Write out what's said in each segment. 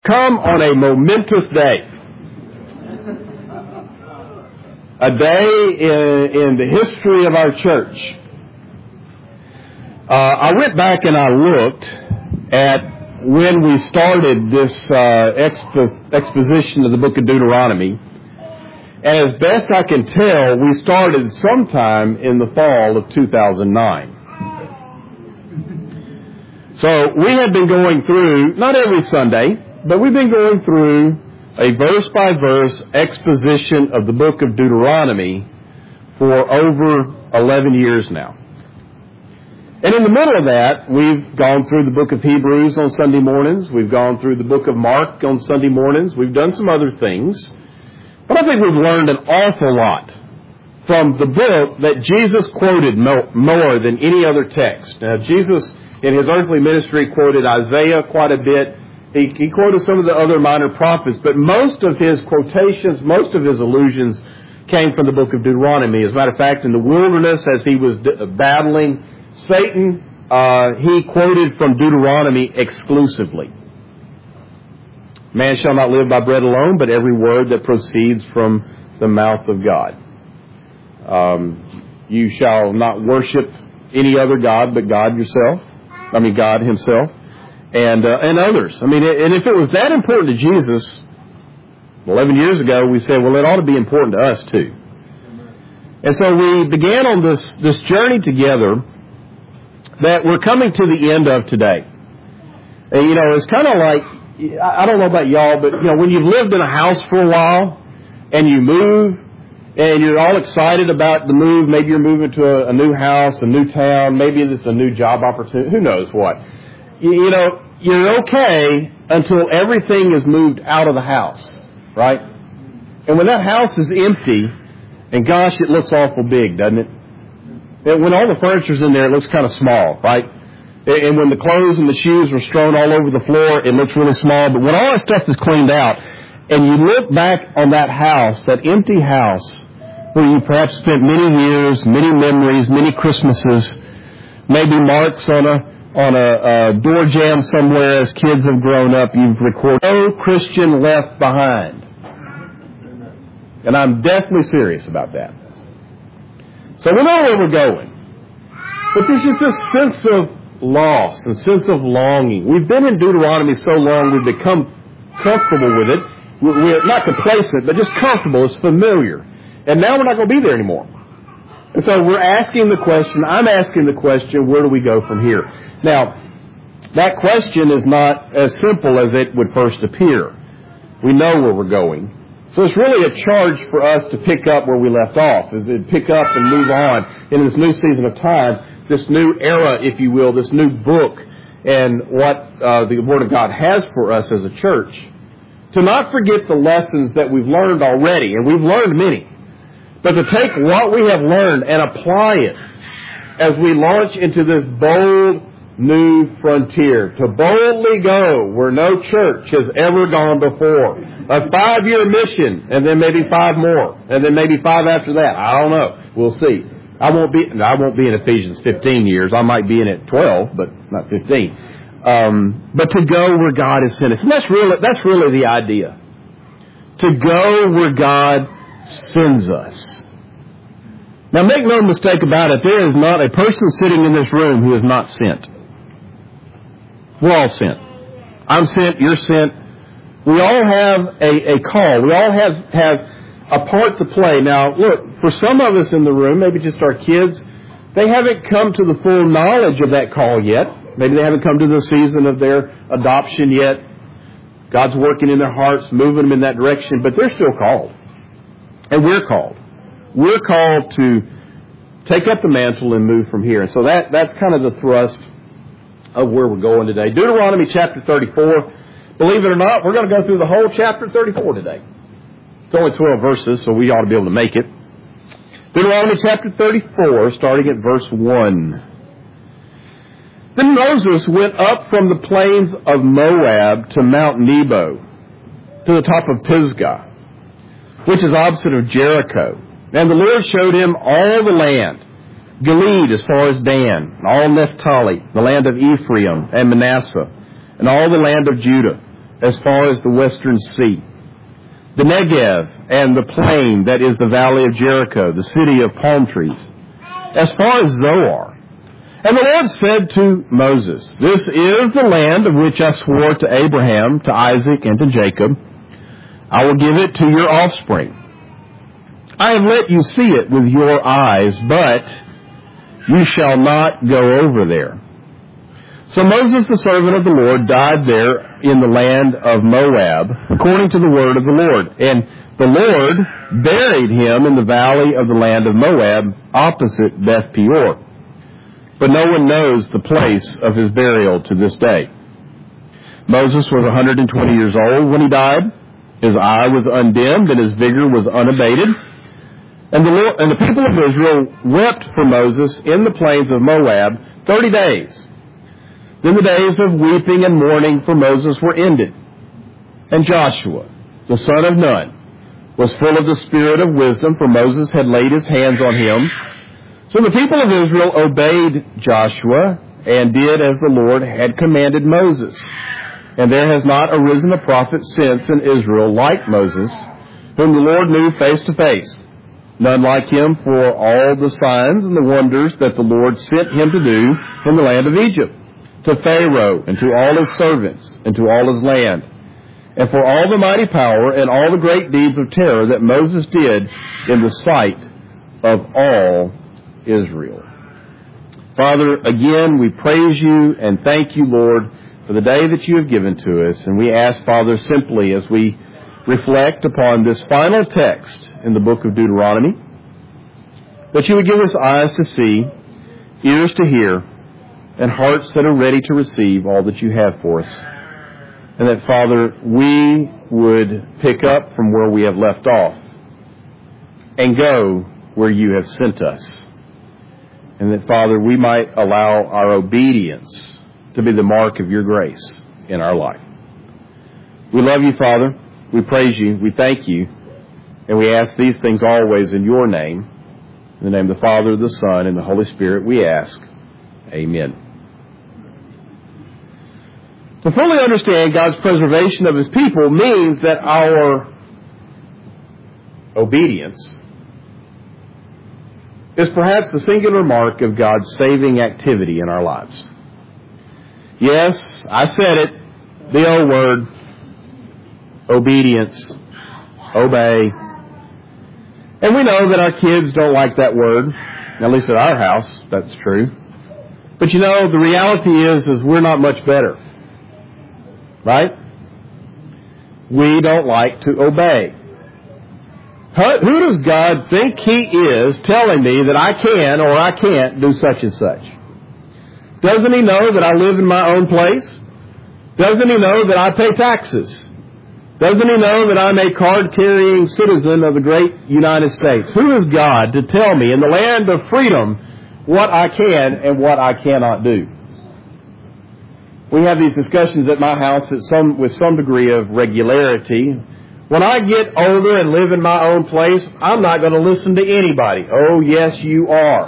Come on a momentous day. A day in the history of our church. I went back and I looked at when we started this exposition of the book of Deuteronomy. And as best I can tell, we started sometime in the fall of 2009. So we have been going through, not every Sunday, but we've been going through a verse-by-verse exposition of the book of Deuteronomy for over 11 years now. And in the middle of that, we've gone through the book of Hebrews on Sunday mornings. We've gone through the book of Mark on Sunday mornings. We've done some other things. But I think we've learned an awful lot from the book that Jesus quoted more than any other text. Now, Jesus, in his earthly ministry, quoted Isaiah quite a bit. He quoted some of the other minor prophets, but most of his quotations, most of his allusions came from the book of Deuteronomy. As a matter of fact, in the wilderness, as he was battling Satan, he quoted from Deuteronomy exclusively. Man shall not live by bread alone, but every word that proceeds from the mouth of God. You shall not worship any other God but God yourself. God himself. And others. And if it was that important to Jesus 11 years ago, we said, well, it ought to be important to us too. And so we began on this journey together that we're coming to the end of today. And, it's kind of like, I don't know about y'all, but, when you've lived in a house for a while and you move and you're all excited about the move, maybe you're moving to a new house, a new town, maybe it's a new job opportunity, who knows what. You're okay until everything is moved out of the house, right? And when that house is empty, and gosh, it looks awful big, doesn't it? And when all the furniture's in there, it looks kind of small, right? And when the clothes and the shoes are strewn all over the floor, it looks really small. But when all that stuff is cleaned out, and you look back on that house, that empty house, where you perhaps spent many years, many memories, many Christmases, maybe marks on a door jamb somewhere as kids have grown up, you've recorded no Christian left behind. And I'm definitely serious about that. So we know where we're going. But there's just this sense of loss and sense of longing. We've been in Deuteronomy so long, we've become comfortable with it. We're not complacent, but just comfortable. It's familiar. And now we're not going to be there anymore. And so we're asking the question, I'm asking the question, where do we go from here? Now, that question is not as simple as it would first appear. We know where we're going. So it's really a charge for us to pick up where we left off, is to pick up and move on in this new season of time, this new era, if you will, this new book, and what the Word of God has for us as a church. To not forget the lessons that we've learned already, and we've learned many, but to take what we have learned and apply it as we launch into this bold new frontier, to boldly go where no church has ever gone before. A 5-year mission, and then maybe 5 more, and then maybe 5 after that. I don't know. We'll see. I won't be in Ephesians 15 years. I might be in it 12, but not 15. But to go where God has sent us. And that's really the idea. To go where God sends us. Now make no mistake about it, there is not a person sitting in this room who is not sent. We're all sent. I'm sent, you're sent. We all have a call. We all have a part to play. Now, look, for some of us in the room, maybe just our kids, they haven't come to the full knowledge of that call yet. Maybe they haven't come to the season of their adoption yet. God's working in their hearts, moving them in that direction, but they're still called. And we're called. We're called to take up the mantle and move from here. And so that's kind of the thrust of where we're going today. Deuteronomy chapter 34. Believe it or not, we're going to go through the whole chapter 34 today. It's only 12 verses, so we ought to be able to make it. Deuteronomy chapter 34, starting at verse 1. Then Moses went up from the plains of Moab to Mount Nebo, to the top of Pisgah, which is opposite of Jericho. And the Lord showed him all the land, Gilead as far as Dan, and all Naphtali, the land of Ephraim and Manasseh, and all the land of Judah, as far as the western sea, the Negev and the plain that is the valley of Jericho, the city of palm trees, as far as Zoar. And the Lord said to Moses, this is the land of which I swore to Abraham, to Isaac, and to Jacob. I will give it to your offspring. I have let you see it with your eyes, but you shall not go over there. So Moses, the servant of the Lord, died there in the land of Moab, according to the word of the Lord. And the Lord buried him in the valley of the land of Moab, opposite Beth Peor. But no one knows the place of his burial to this day. Moses was 120 years old when he died. His eye was undimmed and his vigor was unabated. And the people of Israel wept for Moses in the plains of Moab 30 days. Then the days of weeping and mourning for Moses were ended. And Joshua, the son of Nun, was full of the spirit of wisdom, for Moses had laid his hands on him. So the people of Israel obeyed Joshua and did as the Lord had commanded Moses. And there has not arisen a prophet since in Israel like Moses, whom the Lord knew face to face. None like him for all the signs and the wonders that the Lord sent him to do in the land of Egypt, to Pharaoh and to all his servants and to all his land, and for all the mighty power and all the great deeds of terror that Moses did in the sight of all Israel. Father, again, we praise you and thank you, Lord, for the day that you have given to us. And we ask, Father, simply as we reflect upon this final text in the book of Deuteronomy, that you would give us eyes to see, ears to hear, and hearts that are ready to receive all that you have for us. And that, Father, we would pick up from where we have left off and go where you have sent us. And that, Father, we might allow our obedience to be the mark of your grace in our life. We love you, Father. We praise you. We thank you. And we ask these things always in your name. In the name of the Father, the Son, and the Holy Spirit, we ask. Amen. To fully understand God's preservation of his people means that our obedience is perhaps the singular mark of God's saving activity in our lives. Yes, I said it, the old word, obedience, obey. And we know that our kids don't like that word, at least at our house, that's true. But you know, the reality is we're not much better. Right? We don't like to obey. Who does God think he is telling me that I can or I can't do such and such? Doesn't he know that I live in my own place? Doesn't he know that I pay taxes? Doesn't he know that I'm a card-carrying citizen of the great United States? Who is God to tell me in the land of freedom what I can and what I cannot do? We have these discussions at my house with some degree of regularity. When I get older and live in my own place, I'm not going to listen to anybody. Oh, yes, you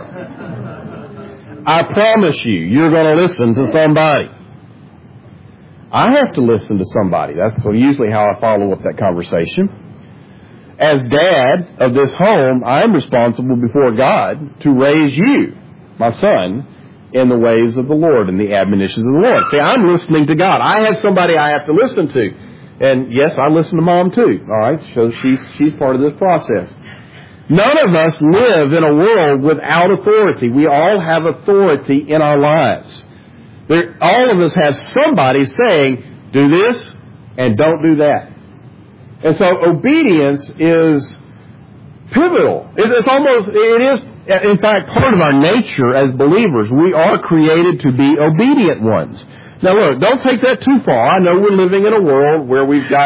are. I promise you, you're going to listen to somebody. I have to listen to somebody. That's usually how I follow up that conversation. As dad of this home, I'm responsible before God to raise you, my son, in the ways of the Lord and the admonitions of the Lord. See, I'm listening to God. I have somebody I have to listen to. And yes, I listen to Mom too. All right, so she's part of this process. None of us live in a world without authority. We all have authority in our lives. All of us have somebody saying, do this and don't do that. And so obedience is pivotal. It is, in fact, part of our nature as believers. We are created to be obedient ones. Now look, don't take that too far. I know we're living in a world where we've got,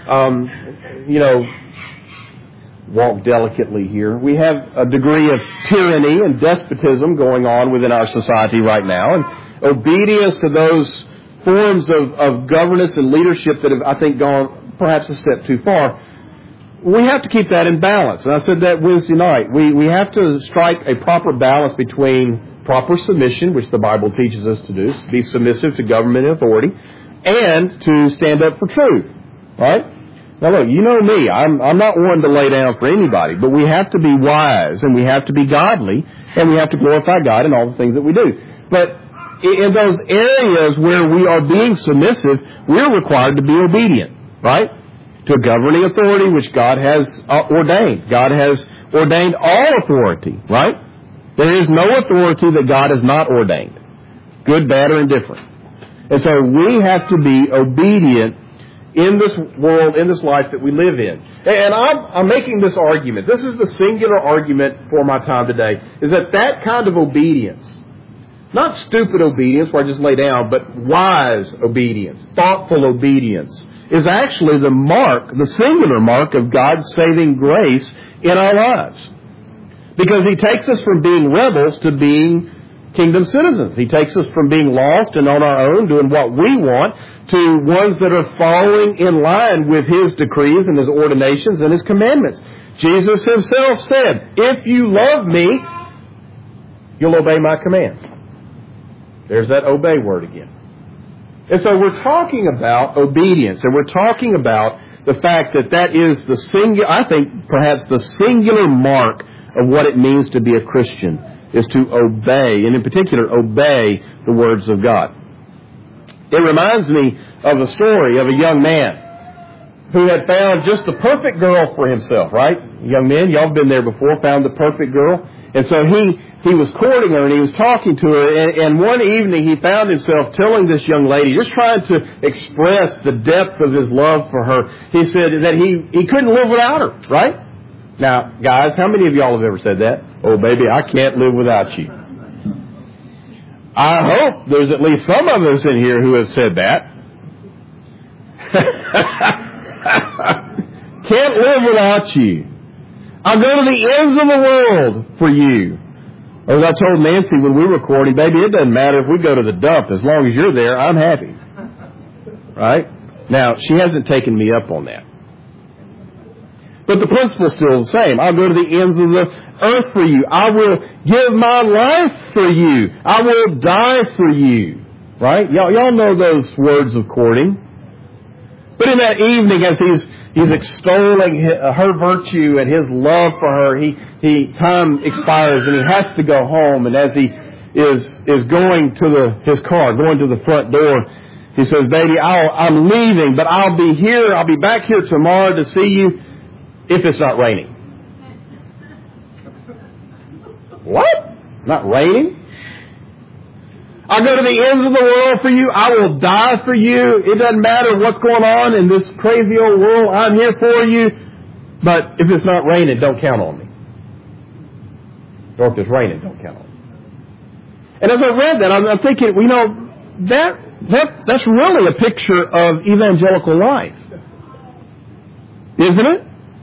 walk delicately here. We have a degree of tyranny and despotism going on within our society right now. And obedience to those forms of governance and leadership that have, I think, gone perhaps a step too far. We have to keep that in balance. And I said that Wednesday night. We have to strike a proper balance between proper submission, which the Bible teaches us to do, be submissive to government and authority, and to stand up for truth. Right? Now look, you know me. I'm not one to lay down for anybody, but we have to be wise and we have to be godly and we have to glorify God in all the things that we do. But in those areas where we are being submissive, we're required to be obedient, right? To a governing authority which God has ordained. God has ordained all authority, right? There is no authority that God has not ordained, good, bad, or indifferent. And so we have to be obedient in this world, in this life that we live in. And I'm making this argument. This is the singular argument for my time today, is that kind of obedience, not stupid obedience where I just lay down, but wise obedience, thoughtful obedience, is actually the mark, the singular mark of God's saving grace in our lives. Because He takes us from being rebels to being kingdom citizens. He takes us from being lost and on our own, doing what we want, to ones that are following in line with His decrees and His ordinations and His commandments. Jesus Himself said, if you love me, you'll obey my commands. There's that obey word again. And so we're talking about obedience, and we're talking about the fact that is the singular, I think perhaps the singular mark of what it means to be a Christian, is to obey, and in particular, obey the words of God. It reminds me of the story of a young man who had found just the perfect girl for himself, right? Young men, y'all have been there before, found the perfect girl. And so he was courting her and he was talking to her. And one evening he found himself telling this young lady, just trying to express the depth of his love for her. He said that he couldn't live without her, right? Now, guys, how many of y'all have ever said that? Oh, baby, I can't live without you. I hope there's at least some of us in here who have said that. Can't live without you. I'll go to the ends of the world for you. As I told Nancy when we were courting, baby, it doesn't matter if we go to the dump. As long as you're there, I'm happy. Right? Now, she hasn't taken me up on that. But the principle's still the same. I'll go to the ends of the earth for you. I will give my life for you. I will die for you. Right? Y'all know those words of courting. But in that evening, as he's extolling her virtue and his love for her, time expires and he has to go home. And as he is going to his car, going to the front door, he says, baby, I'm leaving, but I'll be here. I'll be back here tomorrow to see you if it's not raining. What? Not raining? I'll go to the ends of the world for you. I will die for you. It doesn't matter what's going on in this crazy old world. I'm here for you. But if it's not raining, don't count on me. Or if it's raining, don't count on me. And as I read that, I'm thinking, that's really a picture of evangelical life. Isn't it?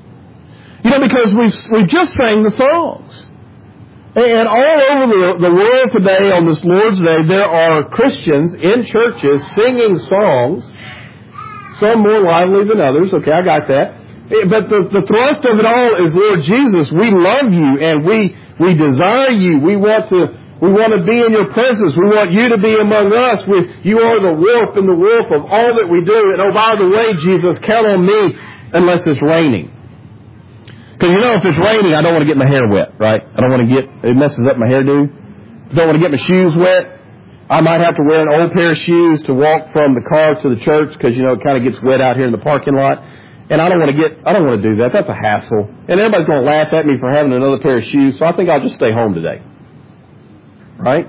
Because we've just sang the songs. And all over the world today, on this Lord's Day, there are Christians in churches singing songs, some more lively than others. Okay, I got that. But the thrust of it all is, Lord Jesus, we love you and we desire you. We want to be in your presence. We want you to be among us. You are the warp and the woof of all that we do. And oh, by the way, Jesus, count on me unless it's raining. Because if it's raining, I don't want to get my hair wet, right? I don't want to it messes up my hairdo. Don't want to get my shoes wet. I might have to wear an old pair of shoes to walk from the car to the church because, it kind of gets wet out here in the parking lot. And I don't want to do that. That's a hassle. And everybody's going to laugh at me for having another pair of shoes, so I think I'll just stay home today. Right?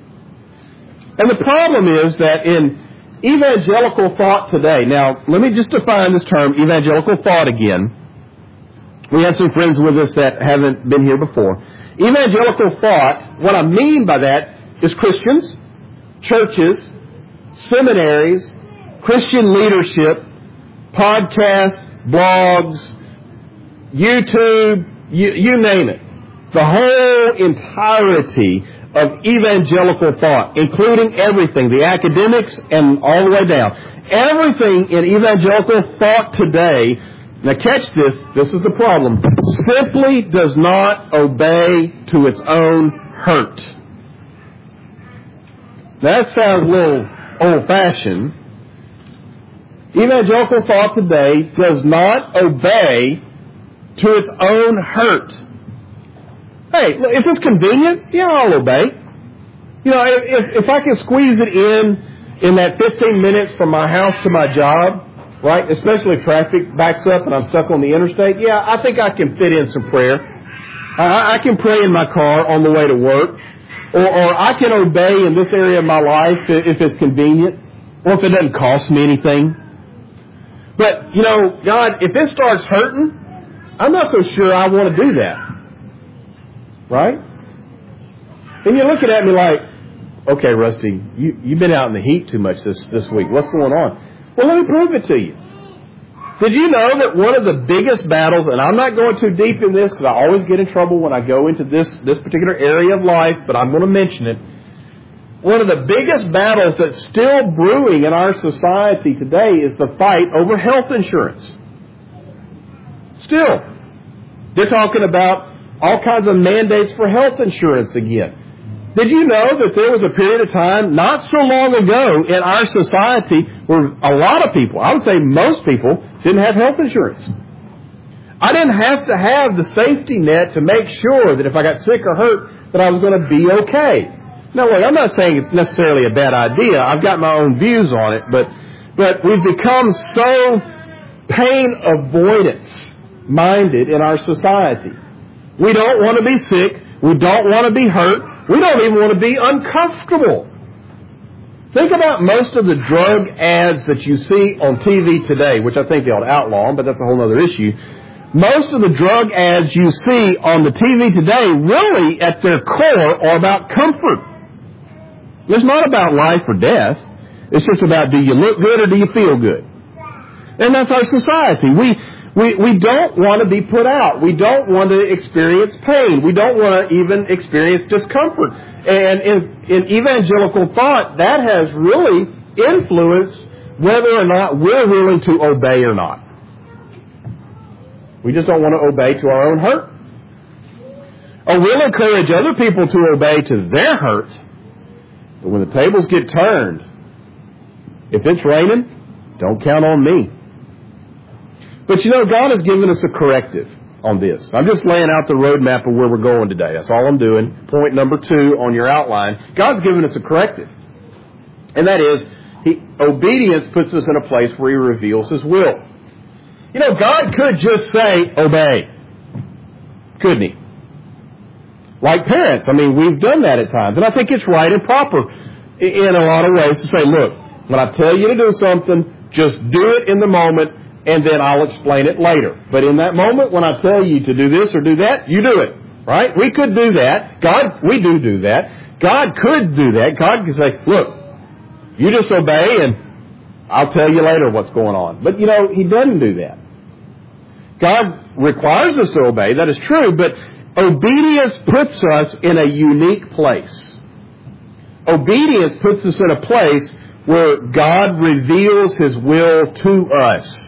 And the problem is that in evangelical thought today, now, let me just define this term, evangelical thought again. We have some friends with us that haven't been here before. Evangelical thought, what I mean by that is Christians, churches, seminaries, Christian leadership, podcasts, blogs, YouTube, you name it. The whole entirety of evangelical thought, including everything, the academics and all the way down. Everything in evangelical thought today, now catch this is the problem, simply does not obey to its own hurt. That sounds a little old-fashioned, Evangelical thought today does not obey to its own hurt. Hey, if it's convenient, yeah, I'll obey. You know, if I can squeeze it in that 15 minutes from my house to my job, right, especially if traffic backs up and I'm stuck on the interstate, yeah, I think I can fit in some prayer. I can pray in my car on the way to work. Or I can obey in this area of my life if it's convenient, or if it doesn't cost me anything. But, you know, God, if it starts hurting, I'm not so sure I want to do that. Right? And you're looking at me like, okay, Rusty, you've been out in the heat too much this week. What's going on? Well, let me prove it to you. Did you know that one of the biggest battles, and I'm not going too deep in this because I always get in trouble when I go into this particular area of life, but I'm going to mention it. One of the biggest battles that's still brewing in our society today is the fight over health insurance. Still. They're talking about all kinds of mandates for health insurance again. Did you know that there was a period of time not so long ago in our society where a lot of people, I would say most people, didn't have health insurance? I didn't have to have the safety net to make sure that if I got sick or hurt that I was going to be okay. Now, look, I'm not saying it's necessarily a bad idea. I've got my own views on it, but we've become so pain avoidance minded in our society. We don't want to be sick. We don't want to be hurt. We don't even want to be uncomfortable. Think about most of the drug ads that you see on TV today, which I think they ought to outlaw them, but that's a whole other issue. Most of the drug ads you see on the TV today really at their core are about comfort. It's not about life or death. It's just about, do you look good or do you feel good? And that's our society. We don't want to be put out. We don't want to experience pain. We don't want to even experience discomfort. And in evangelical thought, that has really influenced whether or not we're willing to obey or not. We just don't want to obey to our own hurt. Or we'll encourage other people to obey to their hurt. But when the tables get turned, if it's raining, don't count on me. But you know, God has given us a corrective on this. I'm just laying out the roadmap of where we're going today. That's all I'm doing. Point number 2 on your outline. God's given us a corrective. And that is, obedience puts us in a place where He reveals His will. You know, God could just say, obey. Couldn't He? Like parents. I mean, we've done that at times. And I think it's right and proper in a lot of ways to say, look, when I tell you to do something, just do it in the moment, and then I'll explain it later. But in that moment, when I tell you to do this or do that, you do it. Right? We could do that. We do that. God could do that. God could say, look, you just obey and I'll tell you later what's going on. But, you know, He doesn't do that. God requires us to obey. That is true. But obedience puts us in a unique place. Obedience puts us in a place where God reveals His will to us.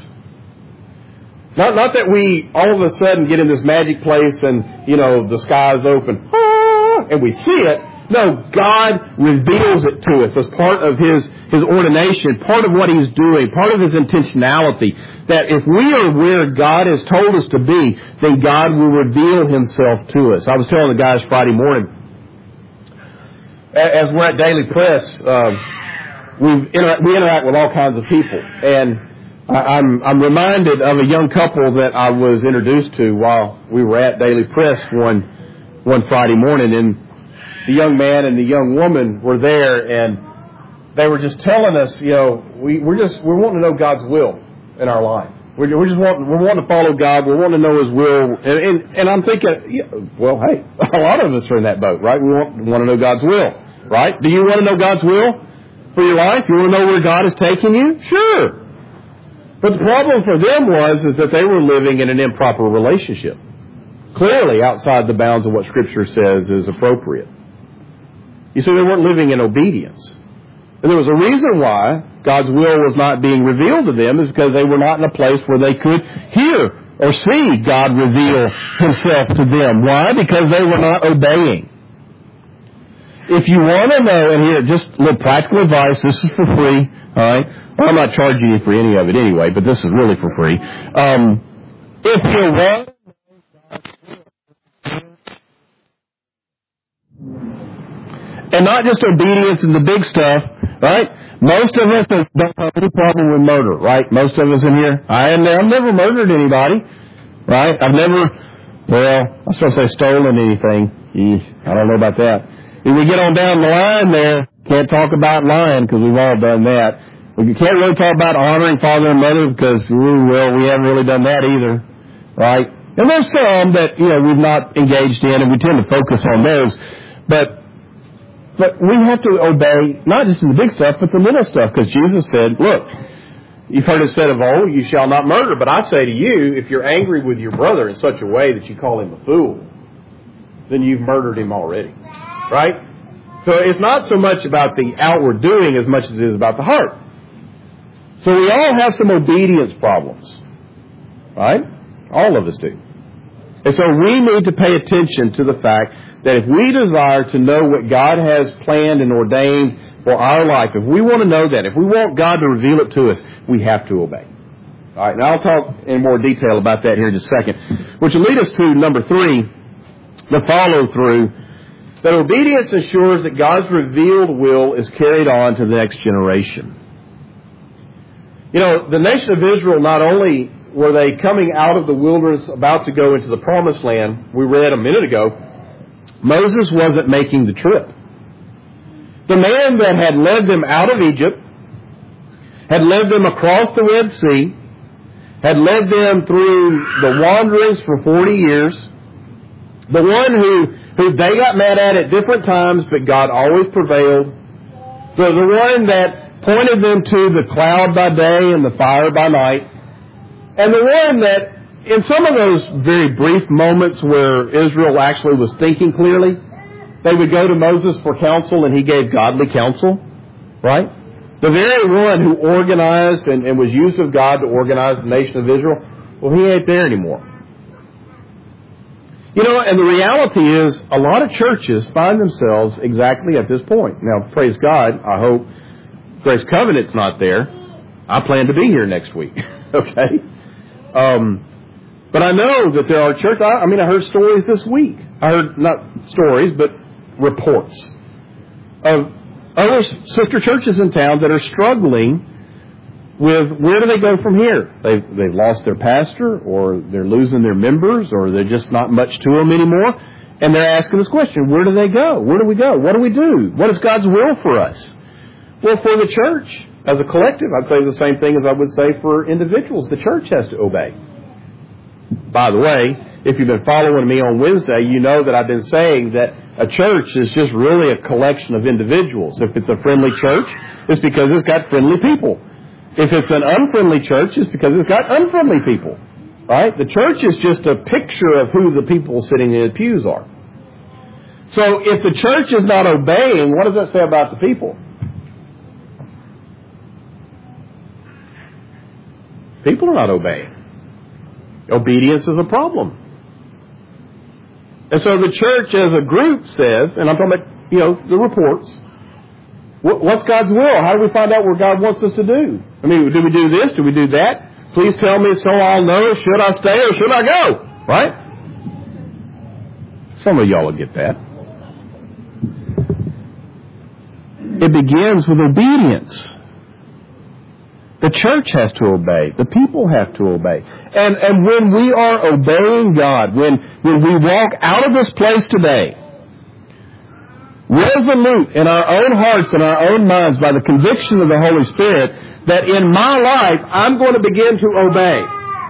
Not that we all of a sudden get in this magic place and, you know, the sky's open, and we see it. No, God reveals it to us as part of His ordination, part of what He's doing, part of His intentionality. That if we are where God has told us to be, then God will reveal Himself to us. I was telling the guys Friday morning, as we're at Daily Press, we interact with all kinds of people. And I'm reminded of a young couple that I was introduced to while we were at Daily Press one Friday morning, and the young man and the young woman were there, and they were just telling us, you know, we're wanting to know God's will in our life. We're wanting to follow God. We're wanting to know His will, and I'm thinking, yeah, well, hey, a lot of us are in that boat, right? We want to know God's will, right? Do you want to know God's will for your life? You want to know where God is taking you? Sure. But the problem for them is that they were living in an improper relationship, clearly outside the bounds of what Scripture says is appropriate. You see, they weren't living in obedience. And there was a reason why God's will was not being revealed to them, is because they were not in a place where they could hear or see God reveal Himself to them. Why? Because they were not obeying. if you want to know, and here, just a little practical advice, this is for free, all right? Well, I'm not charging you for any of it anyway, but this is really for free. If you want, and not just obedience in the big stuff, right? Most of us don't have any problem with murder, right? Most of us in here. I've never murdered anybody, right? I've never, I was supposed to say stolen anything. I don't know about that. If we get on down the line there, can't talk about lying because we've all done that. We can't really talk about honoring father and mother because, we haven't really done that either, right? And there's some that, we've not engaged in, and we tend to focus on those. But we have to obey, not just in the big stuff, but the little stuff, because Jesus said, look, you've heard it said of old, you shall not murder. But I say to you, if you're angry with your brother in such a way that you call him a fool, then you've murdered him already. Right? So it's not so much about the outward doing as much as it is about the heart. So we all have some obedience problems. Right? All of us do. And so we need to pay attention to the fact that if we desire to know what God has planned and ordained for our life, if we want to know that, if we want God to reveal it to us, we have to obey. All right, now I'll talk in more detail about that here in just a second, which will lead us to number 3, the follow-through, that obedience ensures that God's revealed will is carried on to the next generation. The nation of Israel, not only were they coming out of the wilderness about to go into the promised land, we read a minute ago, Moses wasn't making the trip. The man that had led them out of Egypt, had led them across the Red Sea, had led them through the wanderings for 40 years, the one who they got mad at different times, but God always prevailed, the one that pointed them to the cloud by day and the fire by night, and the one that in some of those very brief moments where Israel actually was thinking clearly, they would go to Moses for counsel and he gave godly counsel, right? The very one who organized and was used of God to organize the nation of Israel, well, he ain't there anymore. And the reality is a lot of churches find themselves exactly at this point. Now, praise God, I hope Grace Covenant's not there. I plan to be here next week, okay? But I know that there are churches. I heard stories this week. I heard, not stories, but reports of other sister churches in town that are struggling with where do they go from here. They've lost their pastor, or they're losing their members, or they're just not much to them anymore. And they're asking this question, where do they go? Where do we go? What do we do? What is God's will for us? Well, for the church, as a collective, I'd say the same thing as I would say for individuals. The church has to obey. By the way, if you've been following me on Wednesday, you know that I've been saying that a church is just really a collection of individuals. If it's a friendly church, it's because it's got friendly people. If it's an unfriendly church, it's because it's got unfriendly people. Right? The church is just a picture of who the people sitting in the pews are. So if the church is not obeying, what does that say about the people? People are not obeying. Obedience is a problem. And so the church as a group says, and I'm talking about, the reports, what's God's will? How do we find out what God wants us to do? Do we do this? Do we do that? Please tell me so I'll know. Should I stay or should I go? Right? Some of y'all will get that. It begins with obedience. The church has to obey. The people have to obey. And when we are obeying God, when we walk out of this place today, resolute in our own hearts and our own minds by the conviction of the Holy Spirit that in my life I'm going to begin to obey,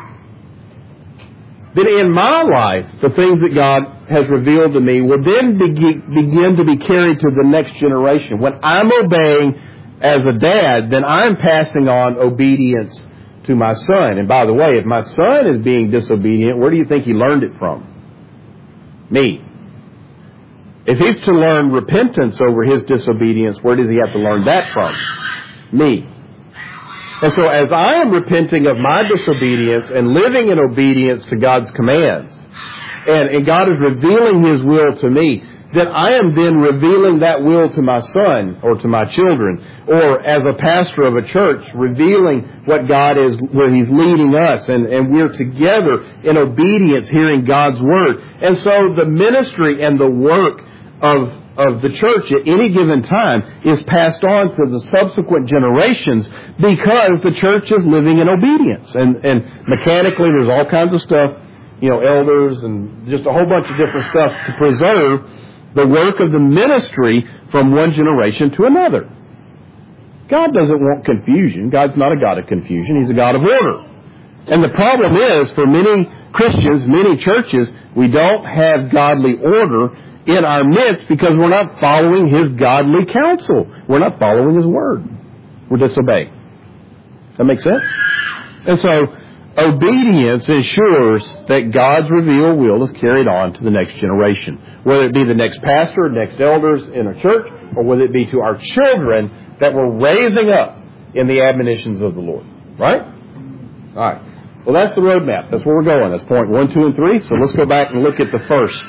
then in my life the things that God has revealed to me will then begin to be carried to the next generation. When I'm obeying as a dad, then I'm passing on obedience to my son. And by the way, if my son is being disobedient, where do you think he learned it from? Me. If he's to learn repentance over his disobedience, where does he have to learn that from? Me. And so as I am repenting of my disobedience and living in obedience to God's commands, and God is revealing His will to me, that I am then revealing that will to my son or to my children, or as a pastor of a church, revealing what God is, where He's leading us, and we're together in obedience hearing God's Word. And so the ministry and the work of the church at any given time is passed on to the subsequent generations because the church is living in obedience. And mechanically there's all kinds of stuff, elders and just a whole bunch of different stuff to preserve the work of the ministry from one generation to another. God doesn't want confusion. God's not a God of confusion. He's a God of order. And the problem is, for many Christians, many churches, we don't have godly order in our midst because we're not following His godly counsel. We're not following His Word. We're disobeying. That makes sense? And so, obedience ensures that God's revealed will is carried on to the next generation. Whether it be the next pastor, next elders in a church, or whether it be to our children that we're raising up in the admonitions of the Lord. Right? All right. Well, that's the roadmap. That's where we're going. That's point 1, 2, and 3. So let's go back and look at the first.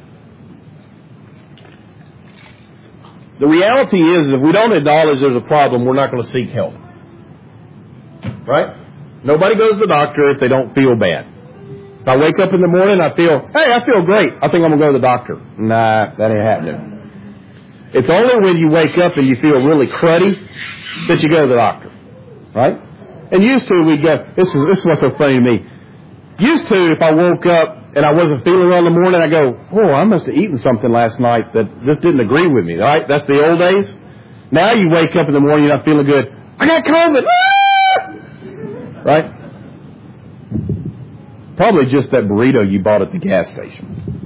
The reality is, if we don't acknowledge there's a problem, we're not going to seek help. Right? Nobody goes to the doctor if they don't feel bad. If I wake up in the morning and I feel great, I think I'm going to go to the doctor. Nah, that ain't happening. It's only when you wake up and you feel really cruddy that you go to the doctor. Right? And used to, we'd go, this is what's so funny to me. Used to, if I woke up and I wasn't feeling well in the morning, I go, I must have eaten something last night that just didn't agree with me. Right? That's the old days. Now you wake up in the morning, you're not feeling good. I got COVID. Right? Probably just that burrito you bought at the gas station.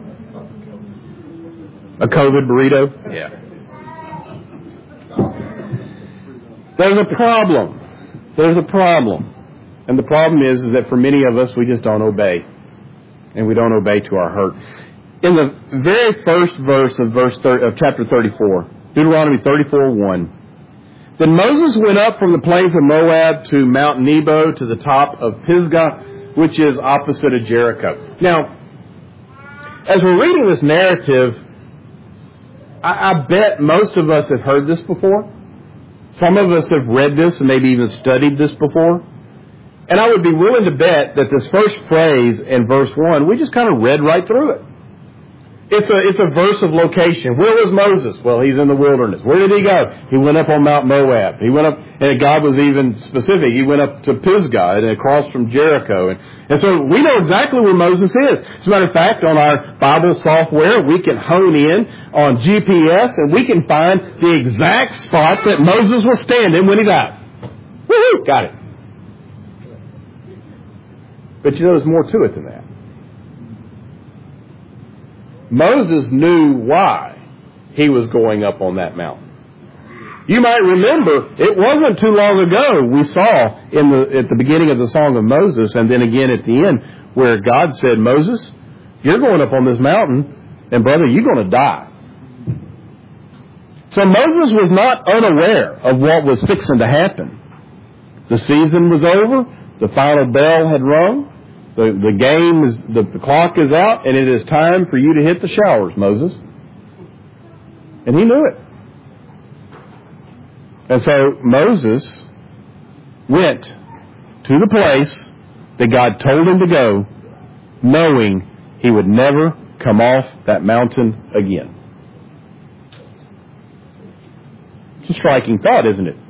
A COVID burrito? Yeah. There's a problem. There's a problem. And the problem is that for many of us, we just don't obey. And we don't obey to our hurt. In the very first verse of chapter 34, Deuteronomy 34:1, then Moses went up from the plains of Moab to Mount Nebo to the top of Pisgah, which is opposite of Jericho. Now, as we're reading this narrative, I bet most of us have heard this before. Some of us have read this and maybe even studied this before. And I would be willing to bet that this first phrase in verse 1, we just kind of read right through it. It's a verse of location. Where was Moses? Well, he's in the wilderness. Where did he go? He went up on Mount Moab. He went up, and God was even specific. He went up to Pisgah and across from Jericho. And so we know exactly where Moses is. As a matter of fact, on our Bible software, we can hone in on GPS and we can find the exact spot that Moses was standing when he died. Woohoo! Got it. But there's more to it than that. Moses knew why he was going up on that mountain. You might remember, it wasn't too long ago we saw at the beginning of the Song of Moses, and then again at the end, where God said, Moses, you're going up on this mountain, and brother, you're going to die. So Moses was not unaware of what was fixing to happen. The season was over. The final bell had rung. The game is, the clock is out, and it is time for you to hit the showers, Moses. And he knew it. And so Moses went to the place that God told him to go, knowing he would never come off that mountain again. It's a striking thought, isn't it?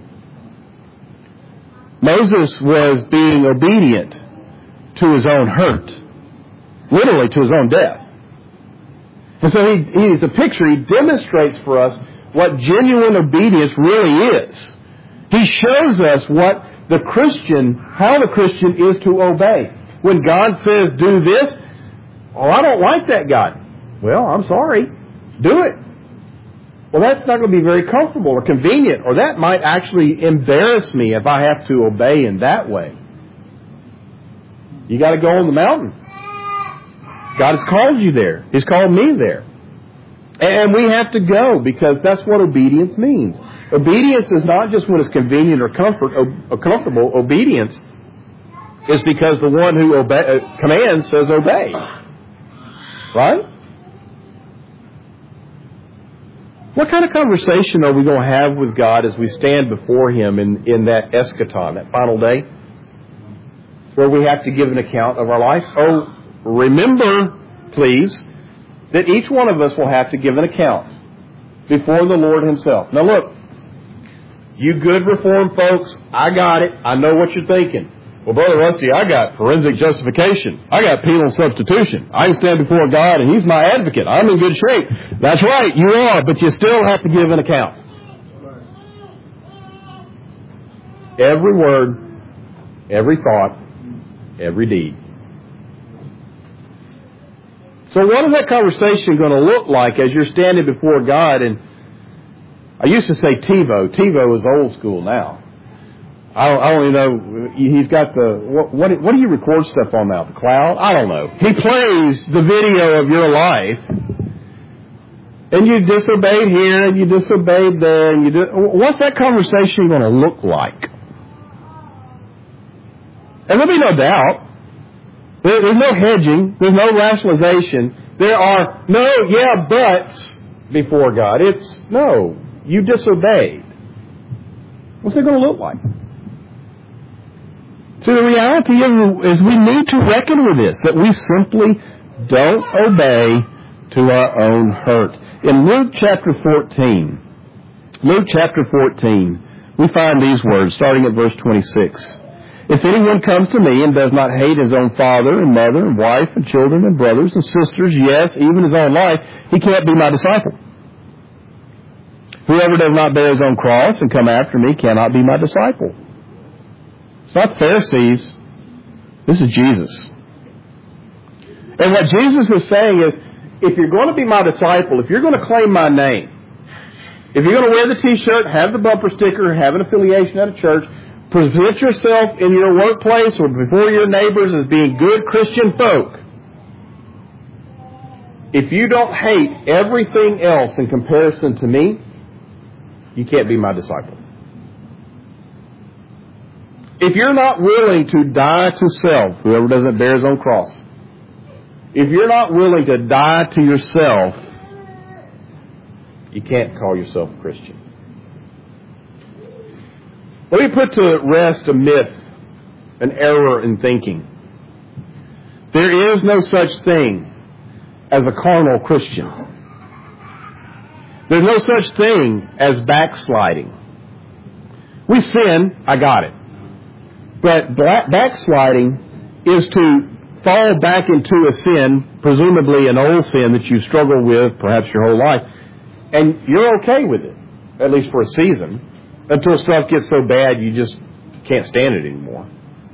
Moses was being obedient to his own hurt, literally to his own death. And so he's a picture. He demonstrates for us what genuine obedience really is. He shows us what how the Christian is to obey. When God says, do this, I don't like that, God. Well, I'm sorry. Do it. Well, that's not going to be very comfortable or convenient, or that might actually embarrass me if I have to obey in that way. You got to go on the mountain. God has called you there. He's called me there. And we have to go because that's what obedience means. Obedience is not just when it's convenient or comfortable. Obedience is because the one who commands says obey. Right? What kind of conversation are we going to have with God as we stand before Him in that eschaton, that final day, where we have to give an account of our life? Oh, remember, please, that each one of us will have to give an account before the Lord Himself. Now look, you good Reformed folks, I got it. I know what you're thinking. Well, Brother Rusty, I got forensic justification. I got penal substitution. I can stand before God and He's my advocate. I'm in good shape. That's right, you are, but you still have to give an account. Every word, every thought, every deed. So what is that conversation going to look like as you're standing before God? And I used to say TiVo. TiVo is old school now. I don't even know. He's got the... What do you record stuff on now? The cloud? I don't know. He plays the video of your life. And you disobeyed here and you disobeyed there. And what's that conversation going to look like? And there'll be no doubt. There's no hedging. There's no rationalization. There are no yeah buts before God. It's no, you disobeyed. What's it going to look like? So the reality is we need to reckon with this, that we simply don't obey to our own hurt. In Luke chapter 14, we find these words, starting at verse 26. If anyone comes to me and does not hate his own father and mother and wife and children and brothers and sisters, yes, even his own life, he can't be my disciple. Whoever does not bear his own cross and come after me cannot be my disciple. It's not the Pharisees. This is Jesus. And what Jesus is saying is, if you're going to be my disciple, if you're going to claim my name, if you're going to wear the T-shirt, have the bumper sticker, have an affiliation at a church, present yourself in your workplace or before your neighbors as being good Christian folk, if you don't hate everything else in comparison to me, you can't be my disciple. If you're not willing to die to self, whoever doesn't bear his own cross, if you're not willing to die to yourself, you can't call yourself a Christian. Let me put to rest a myth, an error in thinking. There is no such thing as a carnal Christian. There's no such thing as backsliding. We sin, I got it. But backsliding is to fall back into a sin, presumably an old sin that you've struggled with perhaps your whole life, and you're okay with it, at least for a season, until stuff gets so bad you just can't stand it anymore.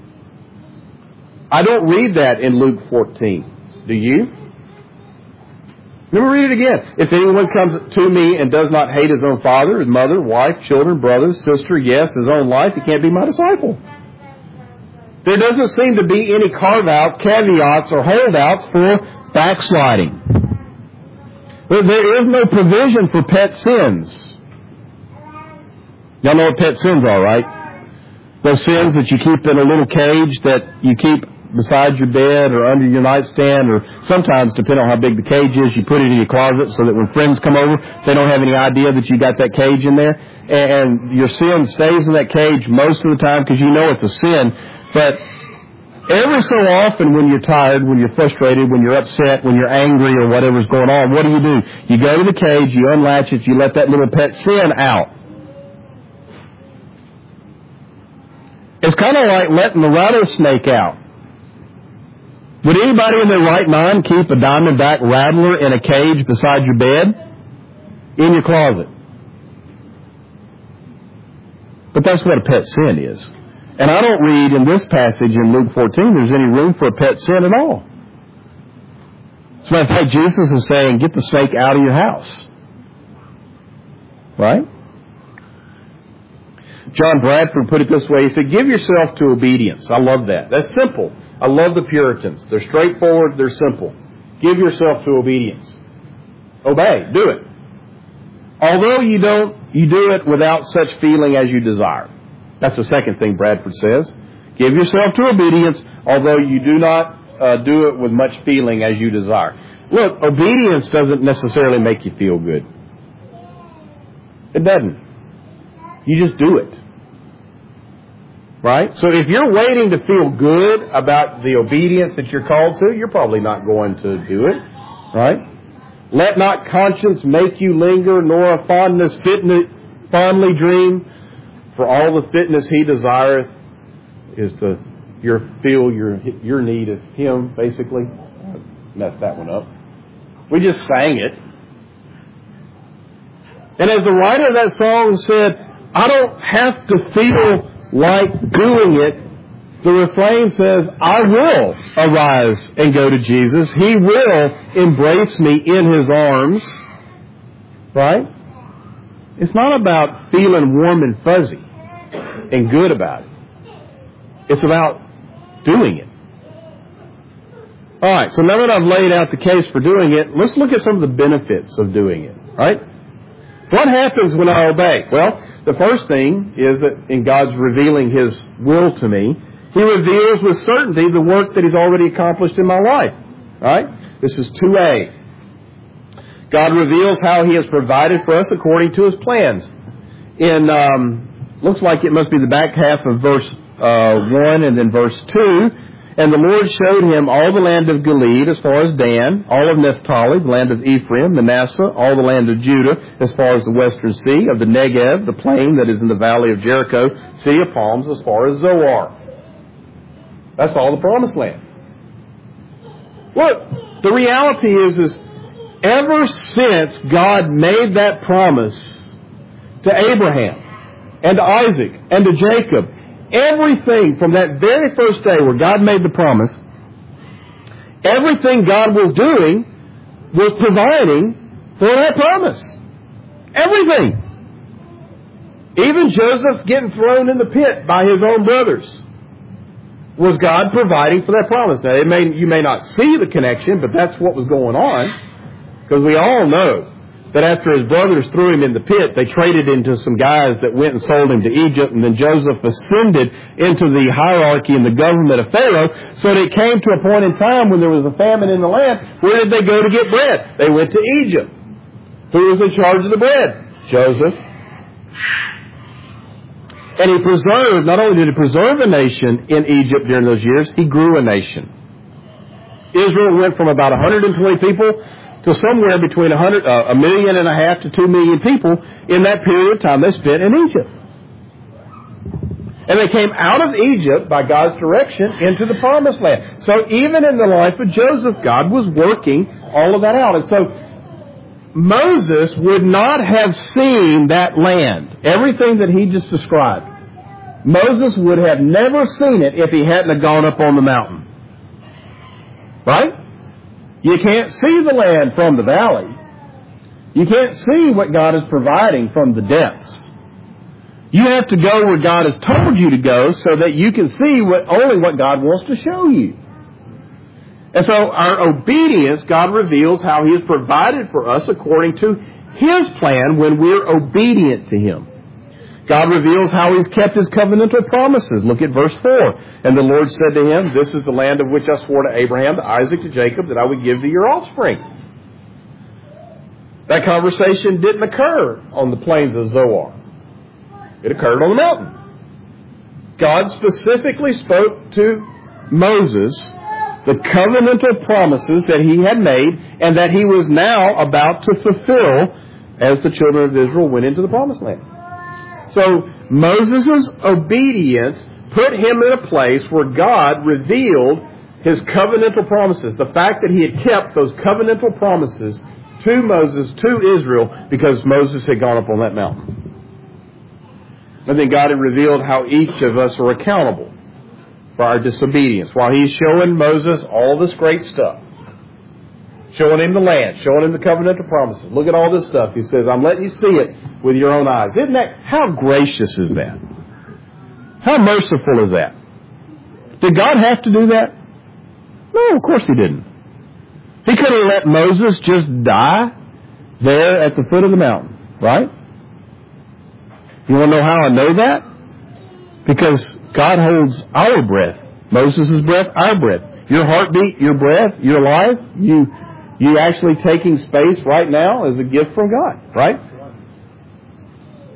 I don't read that in Luke 14. Do you? Let me read it again. If anyone comes to me and does not hate his own father, his mother, wife, children, brother, sister, yes, his own life, he can't be my disciple. There doesn't seem to be any carve-outs, caveats, or holdouts for backsliding. There is no provision for pet sins. Y'all know what pet sins are, right? Those sins that you keep in a little cage that you keep beside your bed or under your nightstand, or sometimes, depending on how big the cage is, you put it in your closet so that when friends come over, they don't have any idea that you got that cage in there. And your sin stays in that cage most of the time because you know it's a sin. But every so often when you're tired, when you're frustrated, when you're upset, when you're angry or whatever's going on, what do? You go to the cage, you unlatch it, you let that little pet sin out. It's kind of like letting the rattlesnake out. Would anybody in their right mind keep a diamondback rattler in a cage beside your bed? In your closet? But that's what a pet sin is. And I don't read in this passage in Luke 14 there's any room for a pet sin at all. As a matter of fact, Jesus is saying, get the snake out of your house. Right? John Bradford put it this way. He said, give yourself to obedience. I love that. That's simple. I love the Puritans. They're straightforward. They're simple. Give yourself to obedience. Obey. Do it. Although you do it without such feeling as you desire. That's the second thing Bradford says. Give yourself to obedience, although you do not do it with much feeling as you desire. Look, obedience doesn't necessarily make you feel good. It doesn't. You just do it. Right? So if you're waiting to feel good about the obedience that you're called to, you're probably not going to do it. Right? Let not conscience make you linger, nor a fondness fondly dream. For all the fitness he desireth is to feel your need of him, basically. I messed that one up. We just sang it. And as the writer of that song said, I don't have to feel like doing it. The refrain says, I will arise and go to Jesus. He will embrace me in His arms. Right? It's not about feeling warm and fuzzy and good about it. It's about doing it. All right, so now that I've laid out the case for doing it, let's look at some of the benefits of doing it. Right? What happens when I obey? Well, the first thing is that in God's revealing His will to me, He reveals with certainty the work that He's already accomplished in my life. Right? This is 2A. God reveals how He has provided for us according to His plans. In, looks like it must be the back half of verse 1 and then verse 2. And the Lord showed him all the land of Gilead as far as Dan, all of Naphtali, the land of Ephraim, Manasseh, all the land of Judah as far as the western sea, of the Negev, the plain that is in the valley of Jericho, Sea of Palms as far as Zoar. That's all the promised land. Look, the reality is ever since God made that promise to Abraham and to Isaac and to Jacob, everything from that very first day where God made the promise, everything God was doing was providing for that promise. Everything. Even Joseph getting thrown in the pit by his own brothers was God providing for that promise. Now, you may not see the connection, but that's what was going on. Because we all know that after his brothers threw him in the pit, they traded into some guys that went and sold him to Egypt, and then Joseph ascended into the hierarchy and the government of Pharaoh, so that it came to a point in time when there was a famine in the land. Where did they go to get bread? They went to Egypt. Who was in charge of the bread? Joseph. And he preserved, not only did he preserve a nation in Egypt during those years, he grew a nation. Israel went from about 120 people to somewhere between 1.5 million to 2 million people in that period of time they spent in Egypt. And they came out of Egypt by God's direction into the promised land. So even in the life of Joseph, God was working all of that out. And so Moses would not have seen that land, everything that he just described. Moses would have never seen it if he hadn't have gone up on the mountain. Right? You can't see the land from the valley. You can't see what God is providing from the depths. You have to go where God has told you to go so that you can see only what God wants to show you. And so our obedience, God reveals how He has provided for us according to His plan when we're obedient to Him. God reveals how He's kept His covenantal promises. Look at verse 4. And the Lord said to him, "This is the land of which I swore to Abraham, to Isaac, to Jacob, that I would give to your offspring." That conversation didn't occur on the plains of Zoar. It occurred on the mountain. God specifically spoke to Moses the covenantal promises that He had made and that He was now about to fulfill as the children of Israel went into the promised land. So Moses' obedience put him in a place where God revealed His covenantal promises. The fact that He had kept those covenantal promises to Moses, to Israel, because Moses had gone up on that mountain. And then God had revealed how each of us are accountable for our disobedience. While He's showing Moses all this great stuff, showing him the land, showing him the covenantal promises. Look at all this stuff. He says, I'm letting you see it with your own eyes. Isn't that, how gracious is that? How merciful is that? Did God have to do that? No, of course He didn't. He could have let Moses just die there at the foot of the mountain, right? You want to know how I know that? Because God holds our breath. Moses' breath, our breath. Your heartbeat, your breath, your life, you actually taking space right now is a gift from God, right?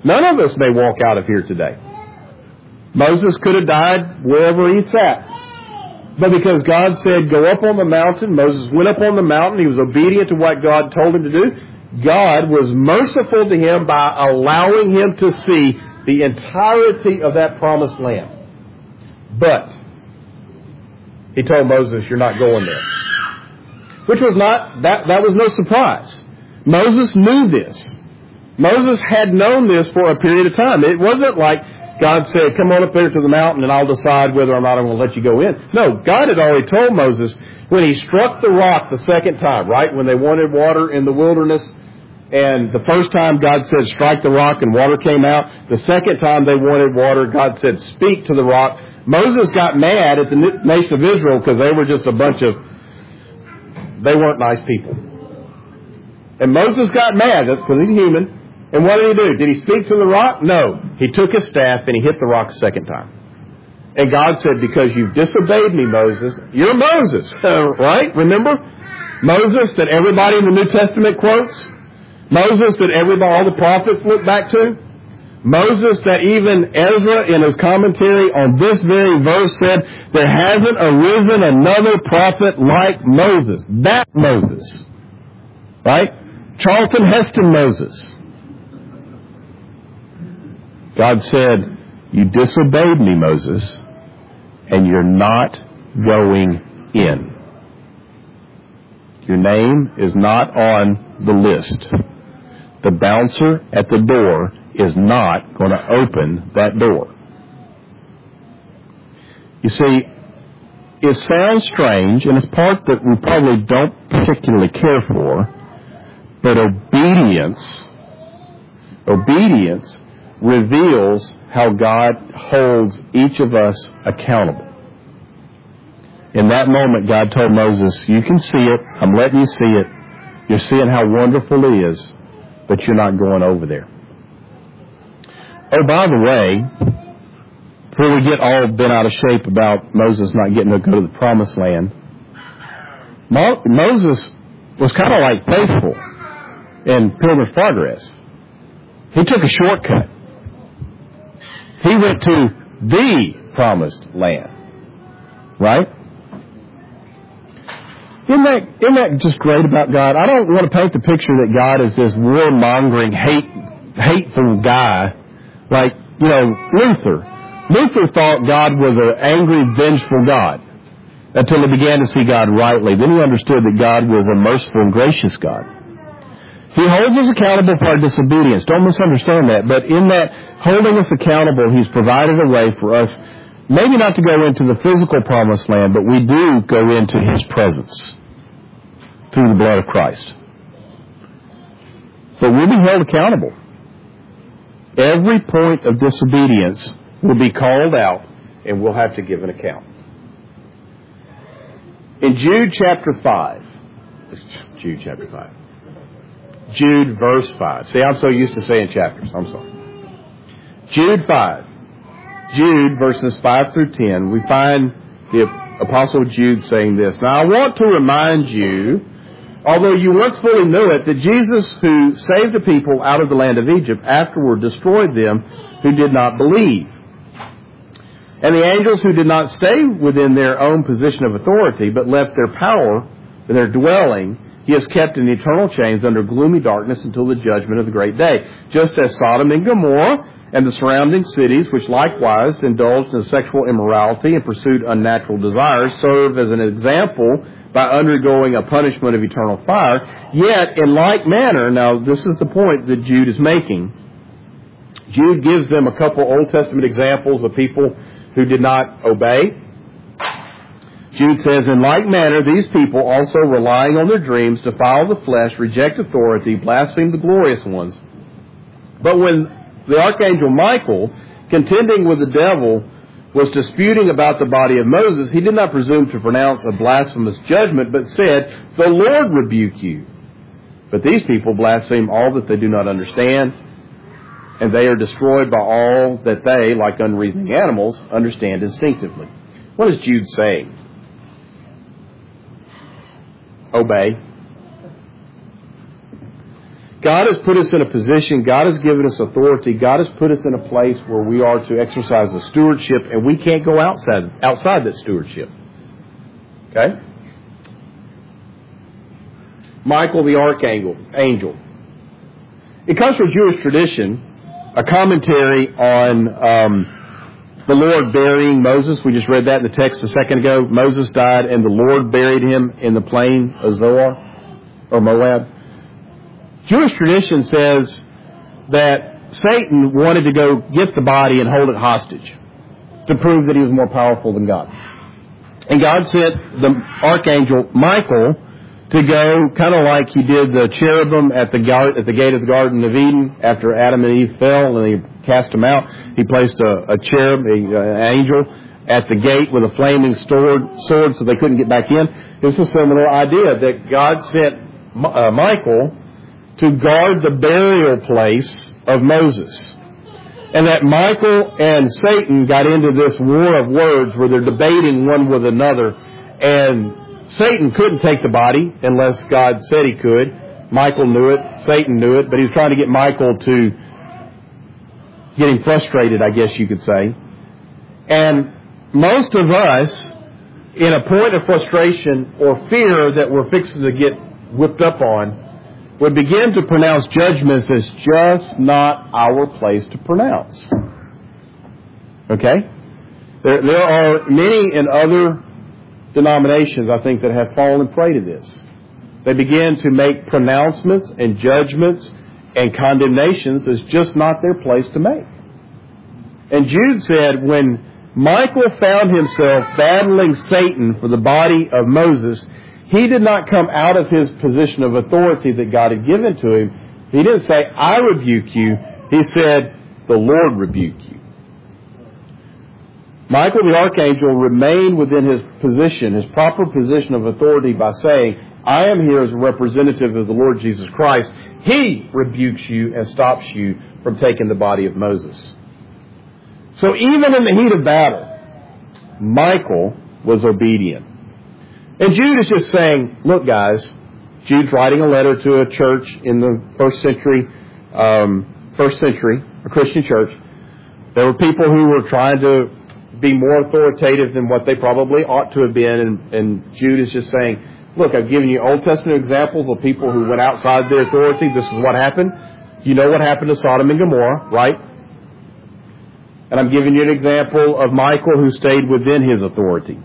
None of us may walk out of here today. Moses could have died wherever he sat. But because God said, go up on the mountain, Moses went up on the mountain. He was obedient to what God told him to do. God was merciful to him by allowing him to see the entirety of that promised land. But he told Moses, you're not going there. Which was not, that was no surprise. Moses knew this. Moses had known this for a period of time. It wasn't like God said, come on up there to the mountain and I'll decide whether or not I'm going to let you go in. No, God had already told Moses when he struck the rock the second time, right? When they wanted water in the wilderness. And the first time God said, strike the rock and water came out. The second time they wanted water, God said, speak to the rock. Moses got mad at the nation of Israel because they were just a bunch of, they weren't nice people. And Moses got mad because he's human. And what did he do? Did he speak to the rock? No. He took his staff and he hit the rock a second time. And God said, because you've disobeyed me, Moses, you're Moses, right? Remember? Moses that everybody in the New Testament quotes? Moses that all the prophets look back to? Moses that even Ezra in his commentary on this very verse said, there hasn't arisen another prophet like Moses. That Moses. Right? Charlton Heston Moses. God said, you disobeyed me, Moses, and you're not going in. Your name is not on the list. The bouncer at the door is not going to open that door. You see, it sounds strange, and it's part that we probably don't particularly care for, but obedience reveals how God holds each of us accountable. In that moment, God told Moses, you can see it. I'm letting you see it. You're seeing how wonderful it is, but you're not going over there. Oh, by the way, before we get all bent out of shape about Moses not getting to go to the promised land, Moses was kind of like faithful in Pilgrim's Progress. He took a shortcut. He went to the promised land. Right? Isn't that just great about God? I don't want to paint the picture that God is this war-mongering, hateful guy like, Luther. Luther thought God was an angry, vengeful God until he began to see God rightly. Then he understood that God was a merciful and gracious God. He holds us accountable for our disobedience. Don't misunderstand that. But in that holding us accountable, He's provided a way for us maybe not to go into the physical promised land, but we do go into His presence through the blood of Christ. But we'll be held accountable. Every point of disobedience will be called out, and we'll have to give an account. In Jude chapter 5, Jude verse 5. See, I'm so used to saying chapters. I'm sorry. Jude 5. Jude verses 5 through 10. We find the Apostle Jude saying this. Now I want to remind you, although you once fully knew it, that Jesus, who saved the people out of the land of Egypt, afterward destroyed them who did not believe. And the angels who did not stay within their own position of authority, but left their power and their dwelling, He has kept in eternal chains under gloomy darkness until the judgment of the great day. Just as Sodom and Gomorrah and the surrounding cities, which likewise indulged in sexual immorality and pursued unnatural desires, serve as an example by undergoing a punishment of eternal fire. Yet, in like manner, now this is the point that Jude is making. Jude gives them a couple Old Testament examples of people who did not obey. Jude says, in like manner, these people, also relying on their dreams, defile the flesh, reject authority, blaspheme the glorious ones. But when the archangel Michael, contending with the devil, was disputing about the body of Moses, he did not presume to pronounce a blasphemous judgment, but said, the Lord rebuke you. But these people blaspheme all that they do not understand, and they are destroyed by all that they, like unreasoning animals, understand instinctively. What is Jude saying? Obey. God has put us in a position, God has given us authority, God has put us in a place where we are to exercise a stewardship, and we can't go outside that stewardship. Okay? Michael the archangel. It comes from Jewish tradition, a commentary on the Lord burying Moses. We just read that in the text a second ago. Moses died and the Lord buried him in the plain of Zoar, or Moab. Jewish tradition says that Satan wanted to go get the body and hold it hostage to prove that he was more powerful than God. And God sent the archangel Michael to go, kind of like he did the cherubim at the gate of the Garden of Eden after Adam and Eve fell and he cast them out. He placed a cherub, an angel, at the gate with a flaming sword so they couldn't get back in. It's a similar idea that God sent Michael to guard the burial place of Moses. And that Michael and Satan got into this war of words where they're debating one with another. And Satan couldn't take the body unless God said he could. Michael knew it. Satan knew it. But he was trying to get Michael to get him frustrated, I guess you could say. And most of us, in a point of frustration or fear that we're fixing to get whipped up on, would begin to pronounce judgments as just not our place to pronounce. Okay? There are many in other denominations, I think, that have fallen prey to this. They begin to make pronouncements and judgments and condemnations as just not their place to make. And Jude said when Michael found himself battling Satan for the body of Moses, he did not come out of his position of authority that God had given to him. He didn't say, I rebuke you. He said, the Lord rebuke you. Michael the archangel remained within his position, his proper position of authority by saying, I am here as a representative of the Lord Jesus Christ. He rebukes you and stops you from taking the body of Moses. So even in the heat of battle, Michael was obedient. And Jude is just saying, look guys, Jude's writing a letter to a church in the first century, a Christian church. There were people who were trying to be more authoritative than what they probably ought to have been. And Jude is just saying, look, I've given you Old Testament examples of people who went outside their authority. This is what happened. You know what happened to Sodom and Gomorrah, right? And I'm giving you an example of Michael who stayed within his authority.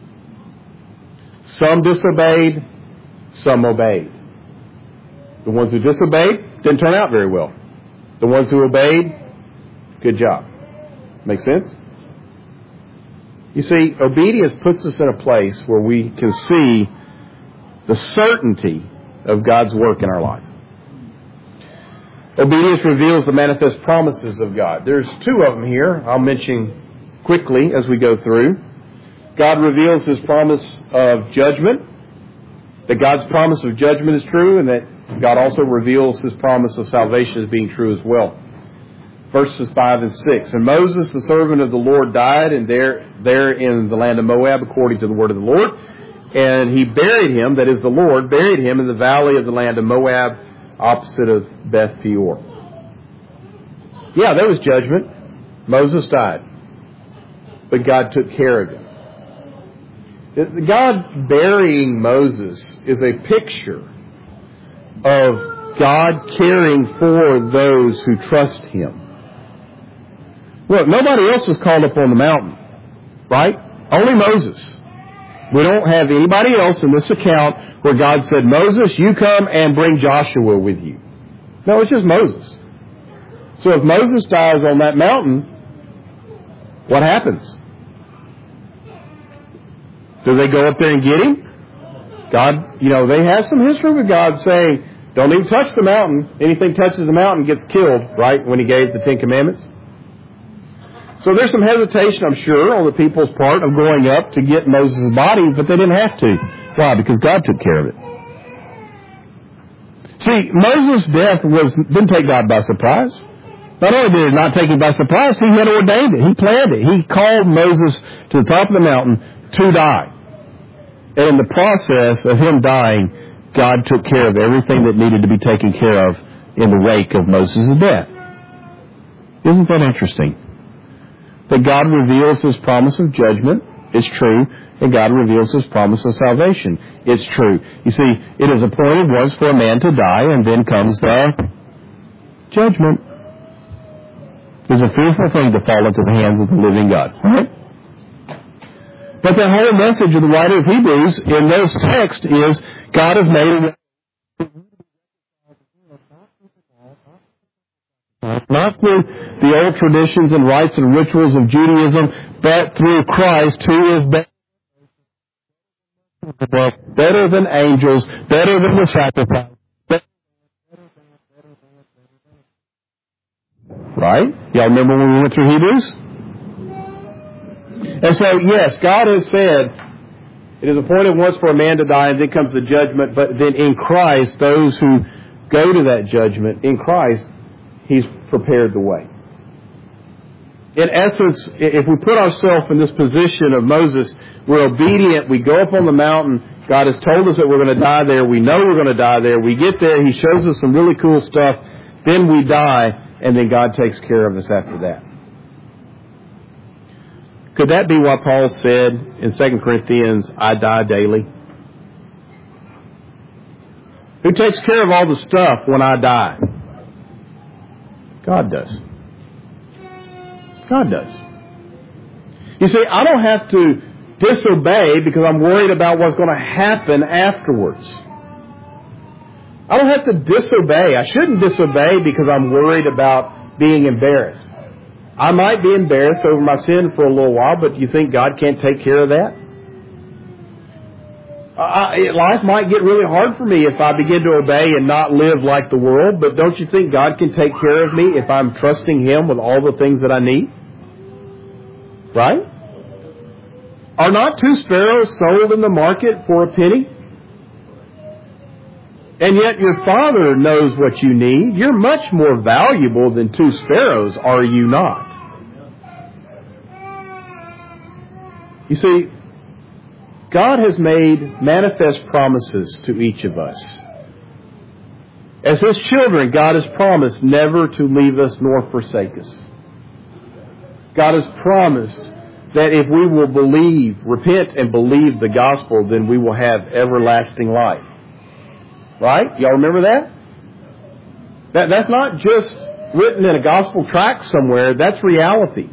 Some disobeyed, some obeyed. The ones who disobeyed didn't turn out very well. The ones who obeyed, good job. Make sense? You see, obedience puts us in a place where we can see the certainty of God's work in our life. Obedience reveals the manifest promises of God. There's two of them here. I'll mention quickly as we go through. God reveals His promise of judgment, that God's promise of judgment is true, and that God also reveals His promise of salvation as being true as well. Verses 5 and 6. And Moses, the servant of the Lord, died, and there in the land of Moab, according to the word of the Lord. And he buried him, that is the Lord, buried him in the valley of the land of Moab, opposite of Beth Peor. Yeah, there was judgment. Moses died. But God took care of him. God burying Moses is a picture of God caring for those who trust Him. Look, nobody else was called up on the mountain, right? Only Moses. We don't have anybody else in this account where God said, Moses, you come and bring Joshua with you. No, it's just Moses. So if Moses dies on that mountain, what happens? Do they go up there and get him? God, they have some history with God saying, don't even touch the mountain. Anything touches the mountain gets killed, right, when He gave the Ten Commandments. So there's some hesitation, I'm sure, on the people's part of going up to get Moses' body, but they didn't have to. Why? Because God took care of it. See, Moses' death didn't take God by surprise. Not only did it not take Him by surprise, He had ordained it. He planned it. He called Moses to the top of the mountain to die. And in the process of him dying, God took care of everything that needed to be taken care of in the wake of Moses' death. Isn't that interesting? That God reveals His promise of judgment, it's true, and God reveals His promise of salvation, it's true. You see, it is appointed once for a man to die, and then comes the judgment. It's a fearful thing to fall into the hands of the living God, right? But the whole message of the writer of Hebrews in those texts is God has made a way. Not through the old traditions and rites and rituals of Judaism, but through Christ, who is better than angels, better than the sacrifice. Right? Y'all remember when we went through Hebrews? And so, yes, God has said, it is appointed once for a man to die, and then comes the judgment, but then in Christ, those who go to that judgment, in Christ, He's prepared the way. In essence, if we put ourselves in this position of Moses, we're obedient, we go up on the mountain, God has told us that we're going to die there, we know we're going to die there, we get there, He shows us some really cool stuff, then we die, and then God takes care of us after that. Could that be what Paul said in 2 Corinthians, I die daily? Who takes care of all the stuff when I die? God does. God does. You see, I don't have to disobey because I'm worried about what's going to happen afterwards. I don't have to disobey. I shouldn't disobey because I'm worried about being embarrassed. I might be embarrassed over my sin for a little while, but you think God can't take care of that? Life might get really hard for me if I begin to obey and not live like the world, but don't you think God can take care of me if I'm trusting Him with all the things that I need? Right? Are not 2 sparrows sold in the market for a penny? And yet your Father knows what you need. You're much more valuable than 2 sparrows, are you not? You see, God has made manifest promises to each of us. As His children, God has promised never to leave us nor forsake us. God has promised that if we will believe, repent and believe the gospel, then we will have everlasting life. Right? Y'all remember that? That's not just written in a gospel tract somewhere. That's reality.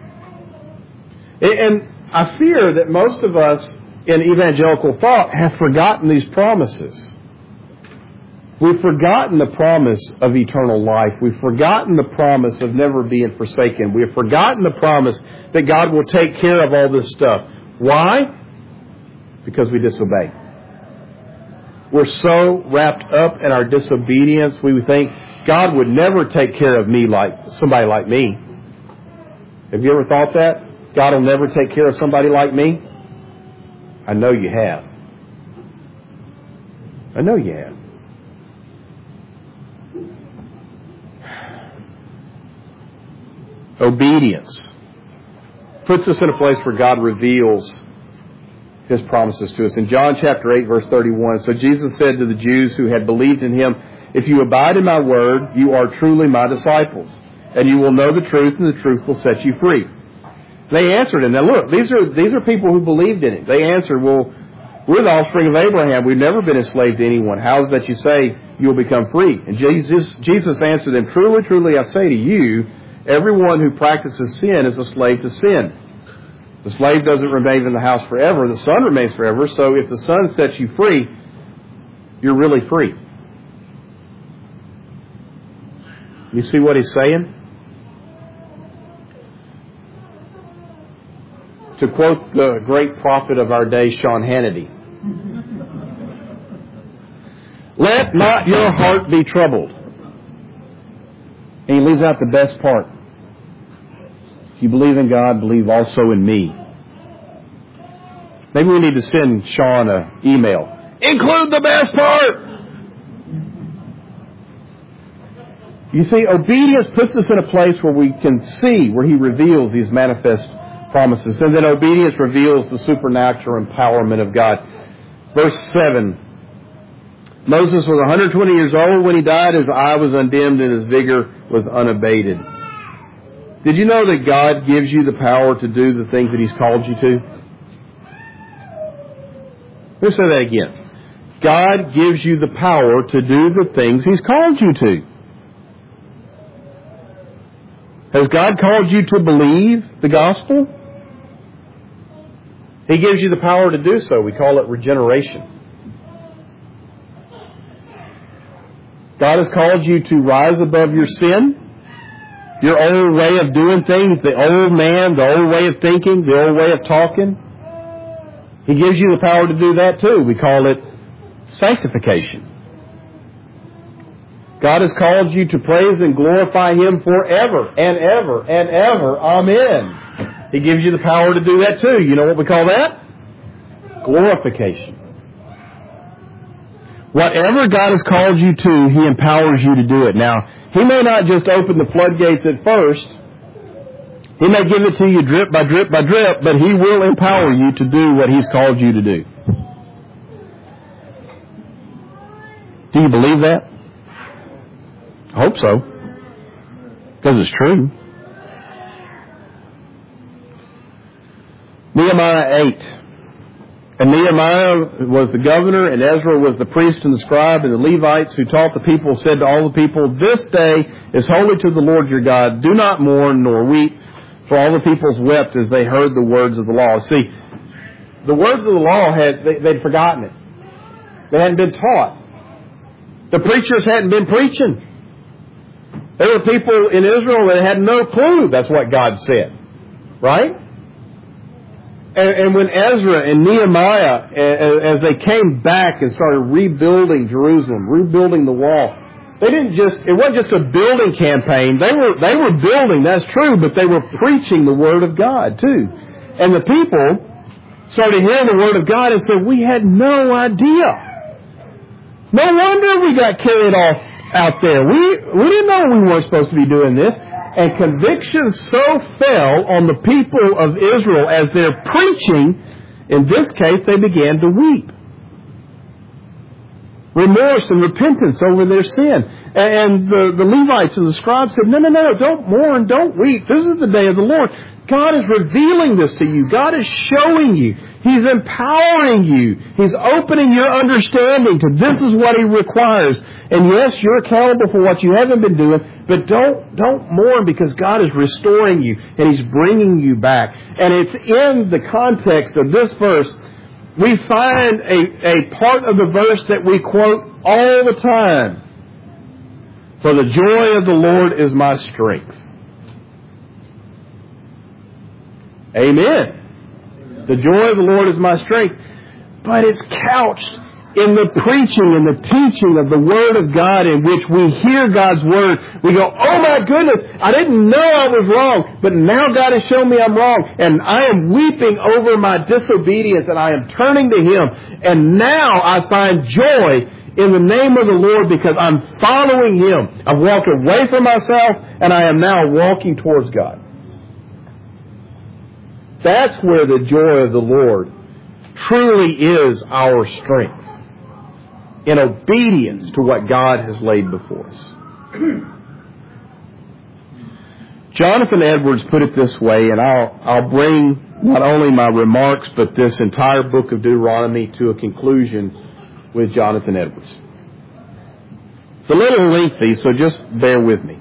And I fear that most of us in evangelical thought have forgotten these promises. We've forgotten the promise of eternal life. We've forgotten the promise of never being forsaken. We've forgotten the promise that God will take care of all this stuff. Why? Because we disobey. We're so wrapped up in our disobedience, we would think God would never take care of me like somebody like me. Have you ever thought that? God will never take care of somebody like me? I know you have. I know you have. Obedience puts us in a place where God reveals His promises to us. In John chapter 8, verse 31, so Jesus said to the Jews who had believed in Him, if you abide in my word, you are truly my disciples, and you will know the truth, and the truth will set you free. They answered him. Now look, these are people who believed in Him. They answered, well, we're the offspring of Abraham. We've never been enslaved to anyone. How is that you say you will become free? And Jesus answered them, truly, truly, I say to you, everyone who practices sin is a slave to sin. The slave doesn't remain in the house forever. The Son remains forever. So if the Son sets you free, you're really free. You see what He's saying? To quote the great prophet of our day, Sean Hannity, let not your heart be troubled. And he leaves out the best part. If you believe in God, believe also in me. Maybe we need to send Sean an email. Include the best part! You see, obedience puts us in a place where we can see where He reveals these manifest promises. And then obedience reveals the supernatural empowerment of God. Verse 7. Moses was 120 years old when he died. His eye was undimmed and his vigor was unabated. Did you know that God gives you the power to do the things that He's called you to? Let me say that again. God gives you the power to do the things He's called you to. Has God called you to believe the gospel? He gives you the power to do so. We call it regeneration. God has called you to rise above your sin, your old way of doing things, the old man, the old way of thinking, the old way of talking. He gives you the power to do that too. We call it sanctification. God has called you to praise and glorify Him forever and ever and ever. Amen. He gives you the power to do that too. You know what we call that? Glorification. Whatever God has called you to, He empowers you to do it. Now, He may not just open the floodgates at first. He may give it to you drip by drip by drip, but He will empower you to do what He's called you to do. Do you believe that? I hope so. Because it's true. Nehemiah 8. And Nehemiah was the governor, and Ezra was the priest and the scribe, and the Levites who taught the people said to all the people, "This day is holy to the Lord your God. Do not mourn nor weep." For all the peoples wept as they heard the words of the law. See, the words of the law, they'd forgotten it. They hadn't been taught. The preachers hadn't been preaching. There were people in Israel that had no clue that's what God said. Right? And when Ezra and Nehemiah, as they came back and started rebuilding Jerusalem, rebuilding the wall, it wasn't just a building campaign. They were building, that's true, but they were preaching the Word of God too. And the people started hearing the Word of God and said, "We had no idea. No wonder we got carried off out there. We didn't know we weren't supposed to be doing this." And conviction so fell on the people of Israel as they're preaching, in this case, they began to weep. Remorse and repentance over their sin. And the Levites and the scribes said, no, don't mourn, don't weep. This is the day of the Lord. God is revealing this to you. God is showing you. He's empowering you. He's opening your understanding to this is what He requires. And yes, you're accountable for what you haven't been doing, but don't mourn because God is restoring you and He's bringing you back. And it's in the context of this verse, we find a part of the verse that we quote all the time. For the joy of the Lord is my strength. Amen. The joy of the Lord is my strength. But it's couched in the preaching and the teaching of the Word of God, in which we hear God's Word. We go, "Oh my goodness, I didn't know I was wrong, but now God has shown me I'm wrong. And I am weeping over my disobedience and I am turning to Him. And now I find joy in the name of the Lord because I'm following Him. I've walked away from myself and I am now walking towards God." That's where the joy of the Lord truly is our strength, in obedience to what God has laid before us. Jonathan Edwards put it this way, and I'll bring not only my remarks, but this entire book of Deuteronomy to a conclusion with Jonathan Edwards. It's a little lengthy, so just bear with me.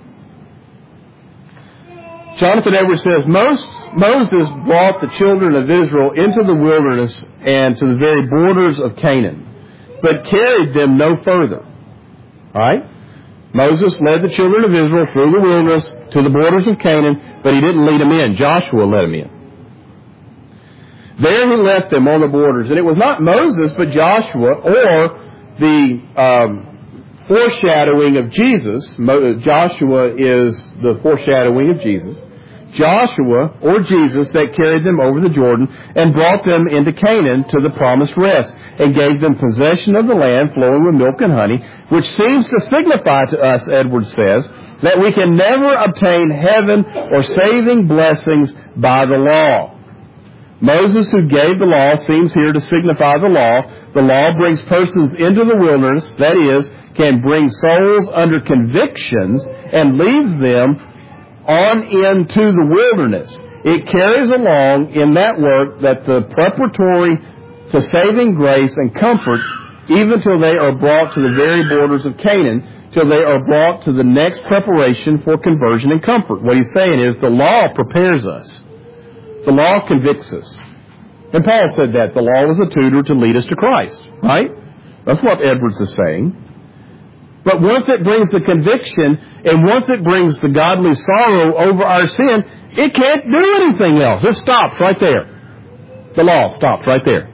Jonathan Edwards says, Moses brought the children of Israel into the wilderness and to the very borders of Canaan, but carried them no further. All right? Moses led the children of Israel through the wilderness to the borders of Canaan, but he didn't lead them in. Joshua led them in. There he left them on the borders. And it was not Moses, but Joshua, or the foreshadowing of Jesus. Joshua is the foreshadowing of Jesus. Joshua, or Jesus, that carried them over the Jordan and brought them into Canaan to the promised rest and gave them possession of the land flowing with milk and honey, which seems to signify to us, Edwards says, that we can never obtain heaven or saving blessings by the law. Moses, who gave the law, seems here to signify the law. The law brings persons into the wilderness, that is, can bring souls under convictions and leaves them on into the wilderness. It carries along in that work that the preparatory to saving grace and comfort, even till they are brought to the very borders of Canaan, till they are brought to the next preparation for conversion and comfort. What he's saying is the law prepares us. The law convicts us. And Paul said that. The law was a tutor to lead us to Christ. Right? That's what Edwards is saying. But once it brings the conviction, and once it brings the godly sorrow over our sin, it can't do anything else. It stops right there. The law stops right there.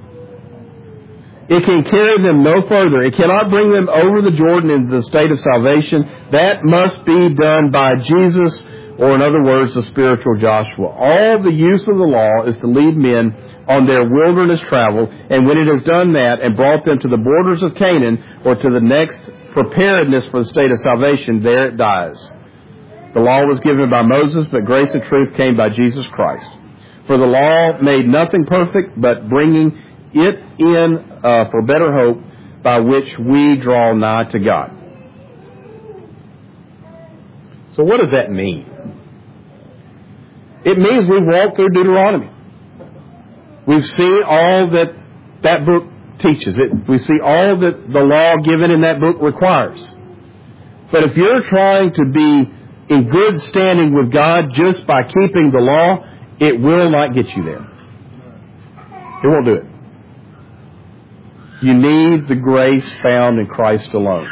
It can carry them no further. It cannot bring them over the Jordan into the state of salvation. That must be done by Jesus, or in other words, the spiritual Joshua. All the use of the law is to lead men on their wilderness travel, and when it has done that and brought them to the borders of Canaan, or to the next preparedness for the state of salvation, there it dies. The law was given by Moses, but grace and truth came by Jesus Christ. For the law made nothing perfect, but bringing it in for better hope, by which we draw nigh to God. So what does that mean? It means we've walked through Deuteronomy. We've seen all that book teaches. We see all that the law given in that book requires. But if you're trying to be in good standing with God just by keeping the law, it will not get you there. It won't do it. You need the grace found in Christ alone.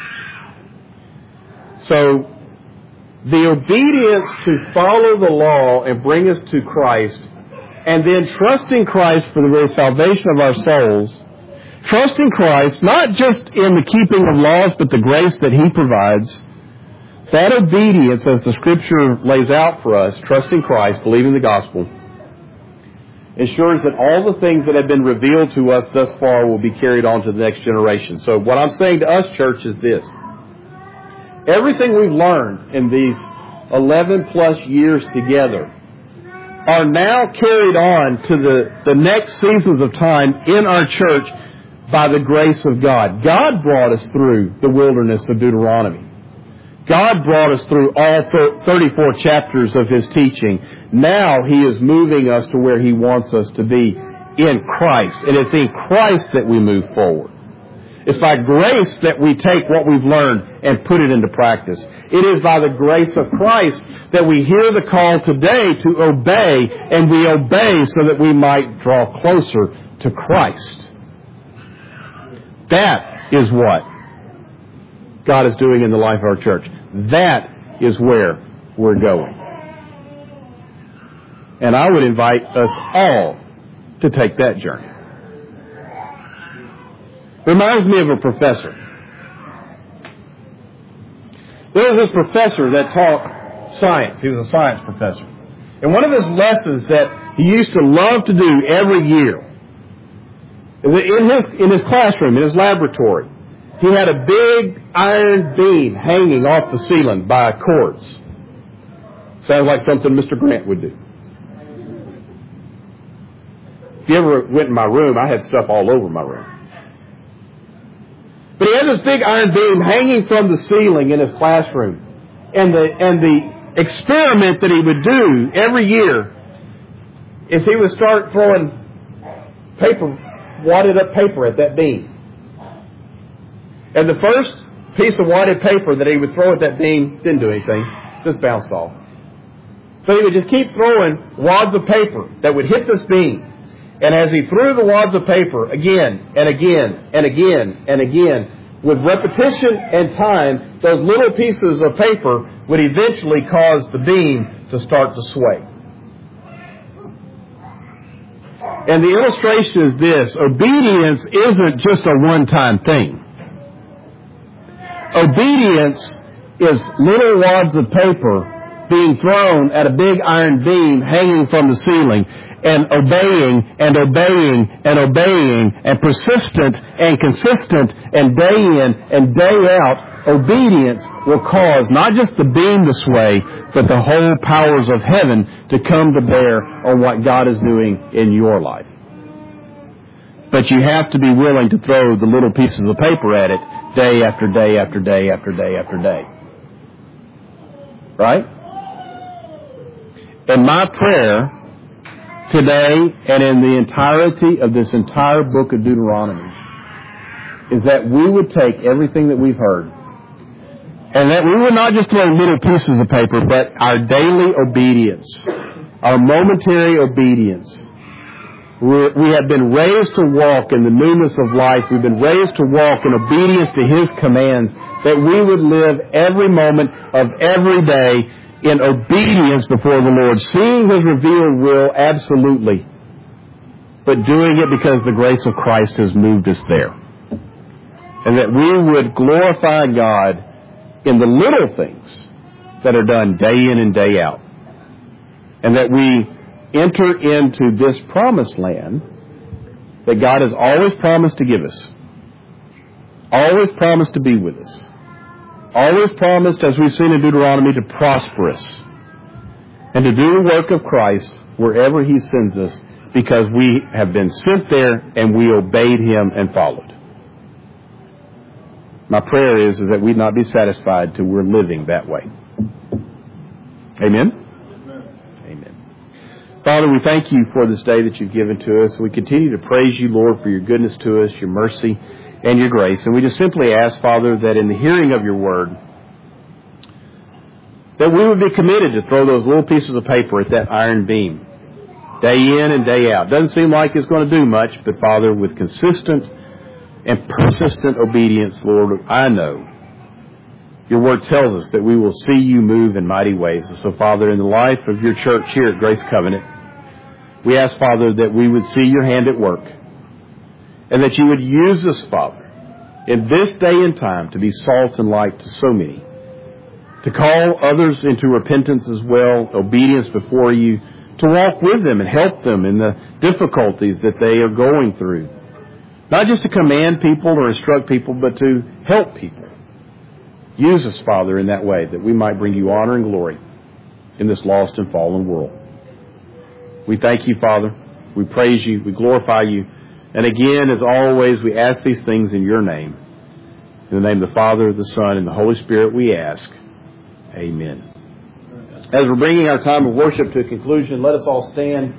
So, the obedience to follow the law and bring us to Christ, and then trusting Christ for the very salvation of our souls, trusting Christ not just in the keeping of laws, but the grace that He provides, that obedience, as the Scripture lays out for us, trusting Christ, believing the gospel, ensures that all the things that have been revealed to us thus far will be carried on to the next generation. So what I'm saying to us, church, is this. Everything we've learned in these 11 plus years together are now carried on to the next seasons of time in our church by the grace of God. God brought us through the wilderness of Deuteronomy. God brought us through all 34 chapters of His teaching. Now He is moving us to where He wants us to be in Christ. And it's in Christ that we move forward. It's by grace that we take what we've learned and put it into practice. It is by the grace of Christ that we hear the call today to obey, and we obey so that we might draw closer to Christ. That is what God is doing in the life of our church. That is where we're going. And I would invite us all to take that journey. Reminds me of a professor. There was this professor that taught science. He was a science professor. And one of his lessons that he used to love to do every year, in his classroom, in his laboratory, he had a big iron beam hanging off the ceiling by cords. Sounds like something Mr. Grant would do. If you ever went in my room, I had stuff all over my room. But he had this big iron beam hanging from the ceiling in his classroom. And the experiment that he would do every year is he would start throwing wadded up paper at that beam. And the first piece of wadded paper that he would throw at that beam didn't do anything, just bounced off. So he would just keep throwing wads of paper that would hit this beam. And as he threw the wads of paper again and again and again and again, with repetition and time, those little pieces of paper would eventually cause the beam to start to sway. And the illustration is this: obedience isn't just a one-time thing. Obedience is little wads of paper being thrown at a big iron beam hanging from the ceiling. and obeying and obeying and obeying and persistent and consistent and day in and day out, obedience will cause not just the beam to sway, but the whole powers of heaven to come to bear on what God is doing in your life. But you have to be willing to throw the little pieces of paper at it day after day after day after day after day. Right? And my prayer today and in the entirety of this entire book of Deuteronomy is that we would take everything that we've heard and that we would not just throw little pieces of paper, but our daily obedience, our momentary obedience. We have been raised to walk in the newness of life. We've been raised to walk in obedience to His commands, that we would live every moment of every day in obedience before the Lord, seeing His revealed will, absolutely, but doing it because the grace of Christ has moved us there. And that we would glorify God in the little things that are done day in and day out. And that we enter into this promised land that God has always promised to give us, always promised to be with us, always promised, as we've seen in Deuteronomy, to prosper us and to do the work of Christ wherever He sends us, because we have been sent there and we obeyed Him and followed. My prayer is that we'd not be satisfied till we're living that way. Amen? Father, we thank You for this day that You've given to us. We continue to praise You, Lord, for Your goodness to us, Your mercy, and Your grace. And we just simply ask, Father, that in the hearing of Your word, that we would be committed to throw those little pieces of paper at that iron beam, day in and day out. Doesn't seem like it's going to do much, but Father, with consistent and persistent obedience, Lord, I know Your word tells us that we will see You move in mighty ways. And so, Father, in the life of Your church here at Grace Covenant, we ask, Father, that we would see Your hand at work and that You would use us, Father, in this day and time to be salt and light to so many, to call others into repentance as well, obedience before You, to walk with them and help them in the difficulties that they are going through. Not just to command people or instruct people, but to help people. Use us, Father, in that way, that we might bring You honor and glory in this lost and fallen world. We thank You, Father. We praise You. We glorify You. And again, as always, we ask these things in Your name. In the name of the Father, the Son, and the Holy Spirit, we ask. Amen. As we're bringing our time of worship to a conclusion, let us all stand.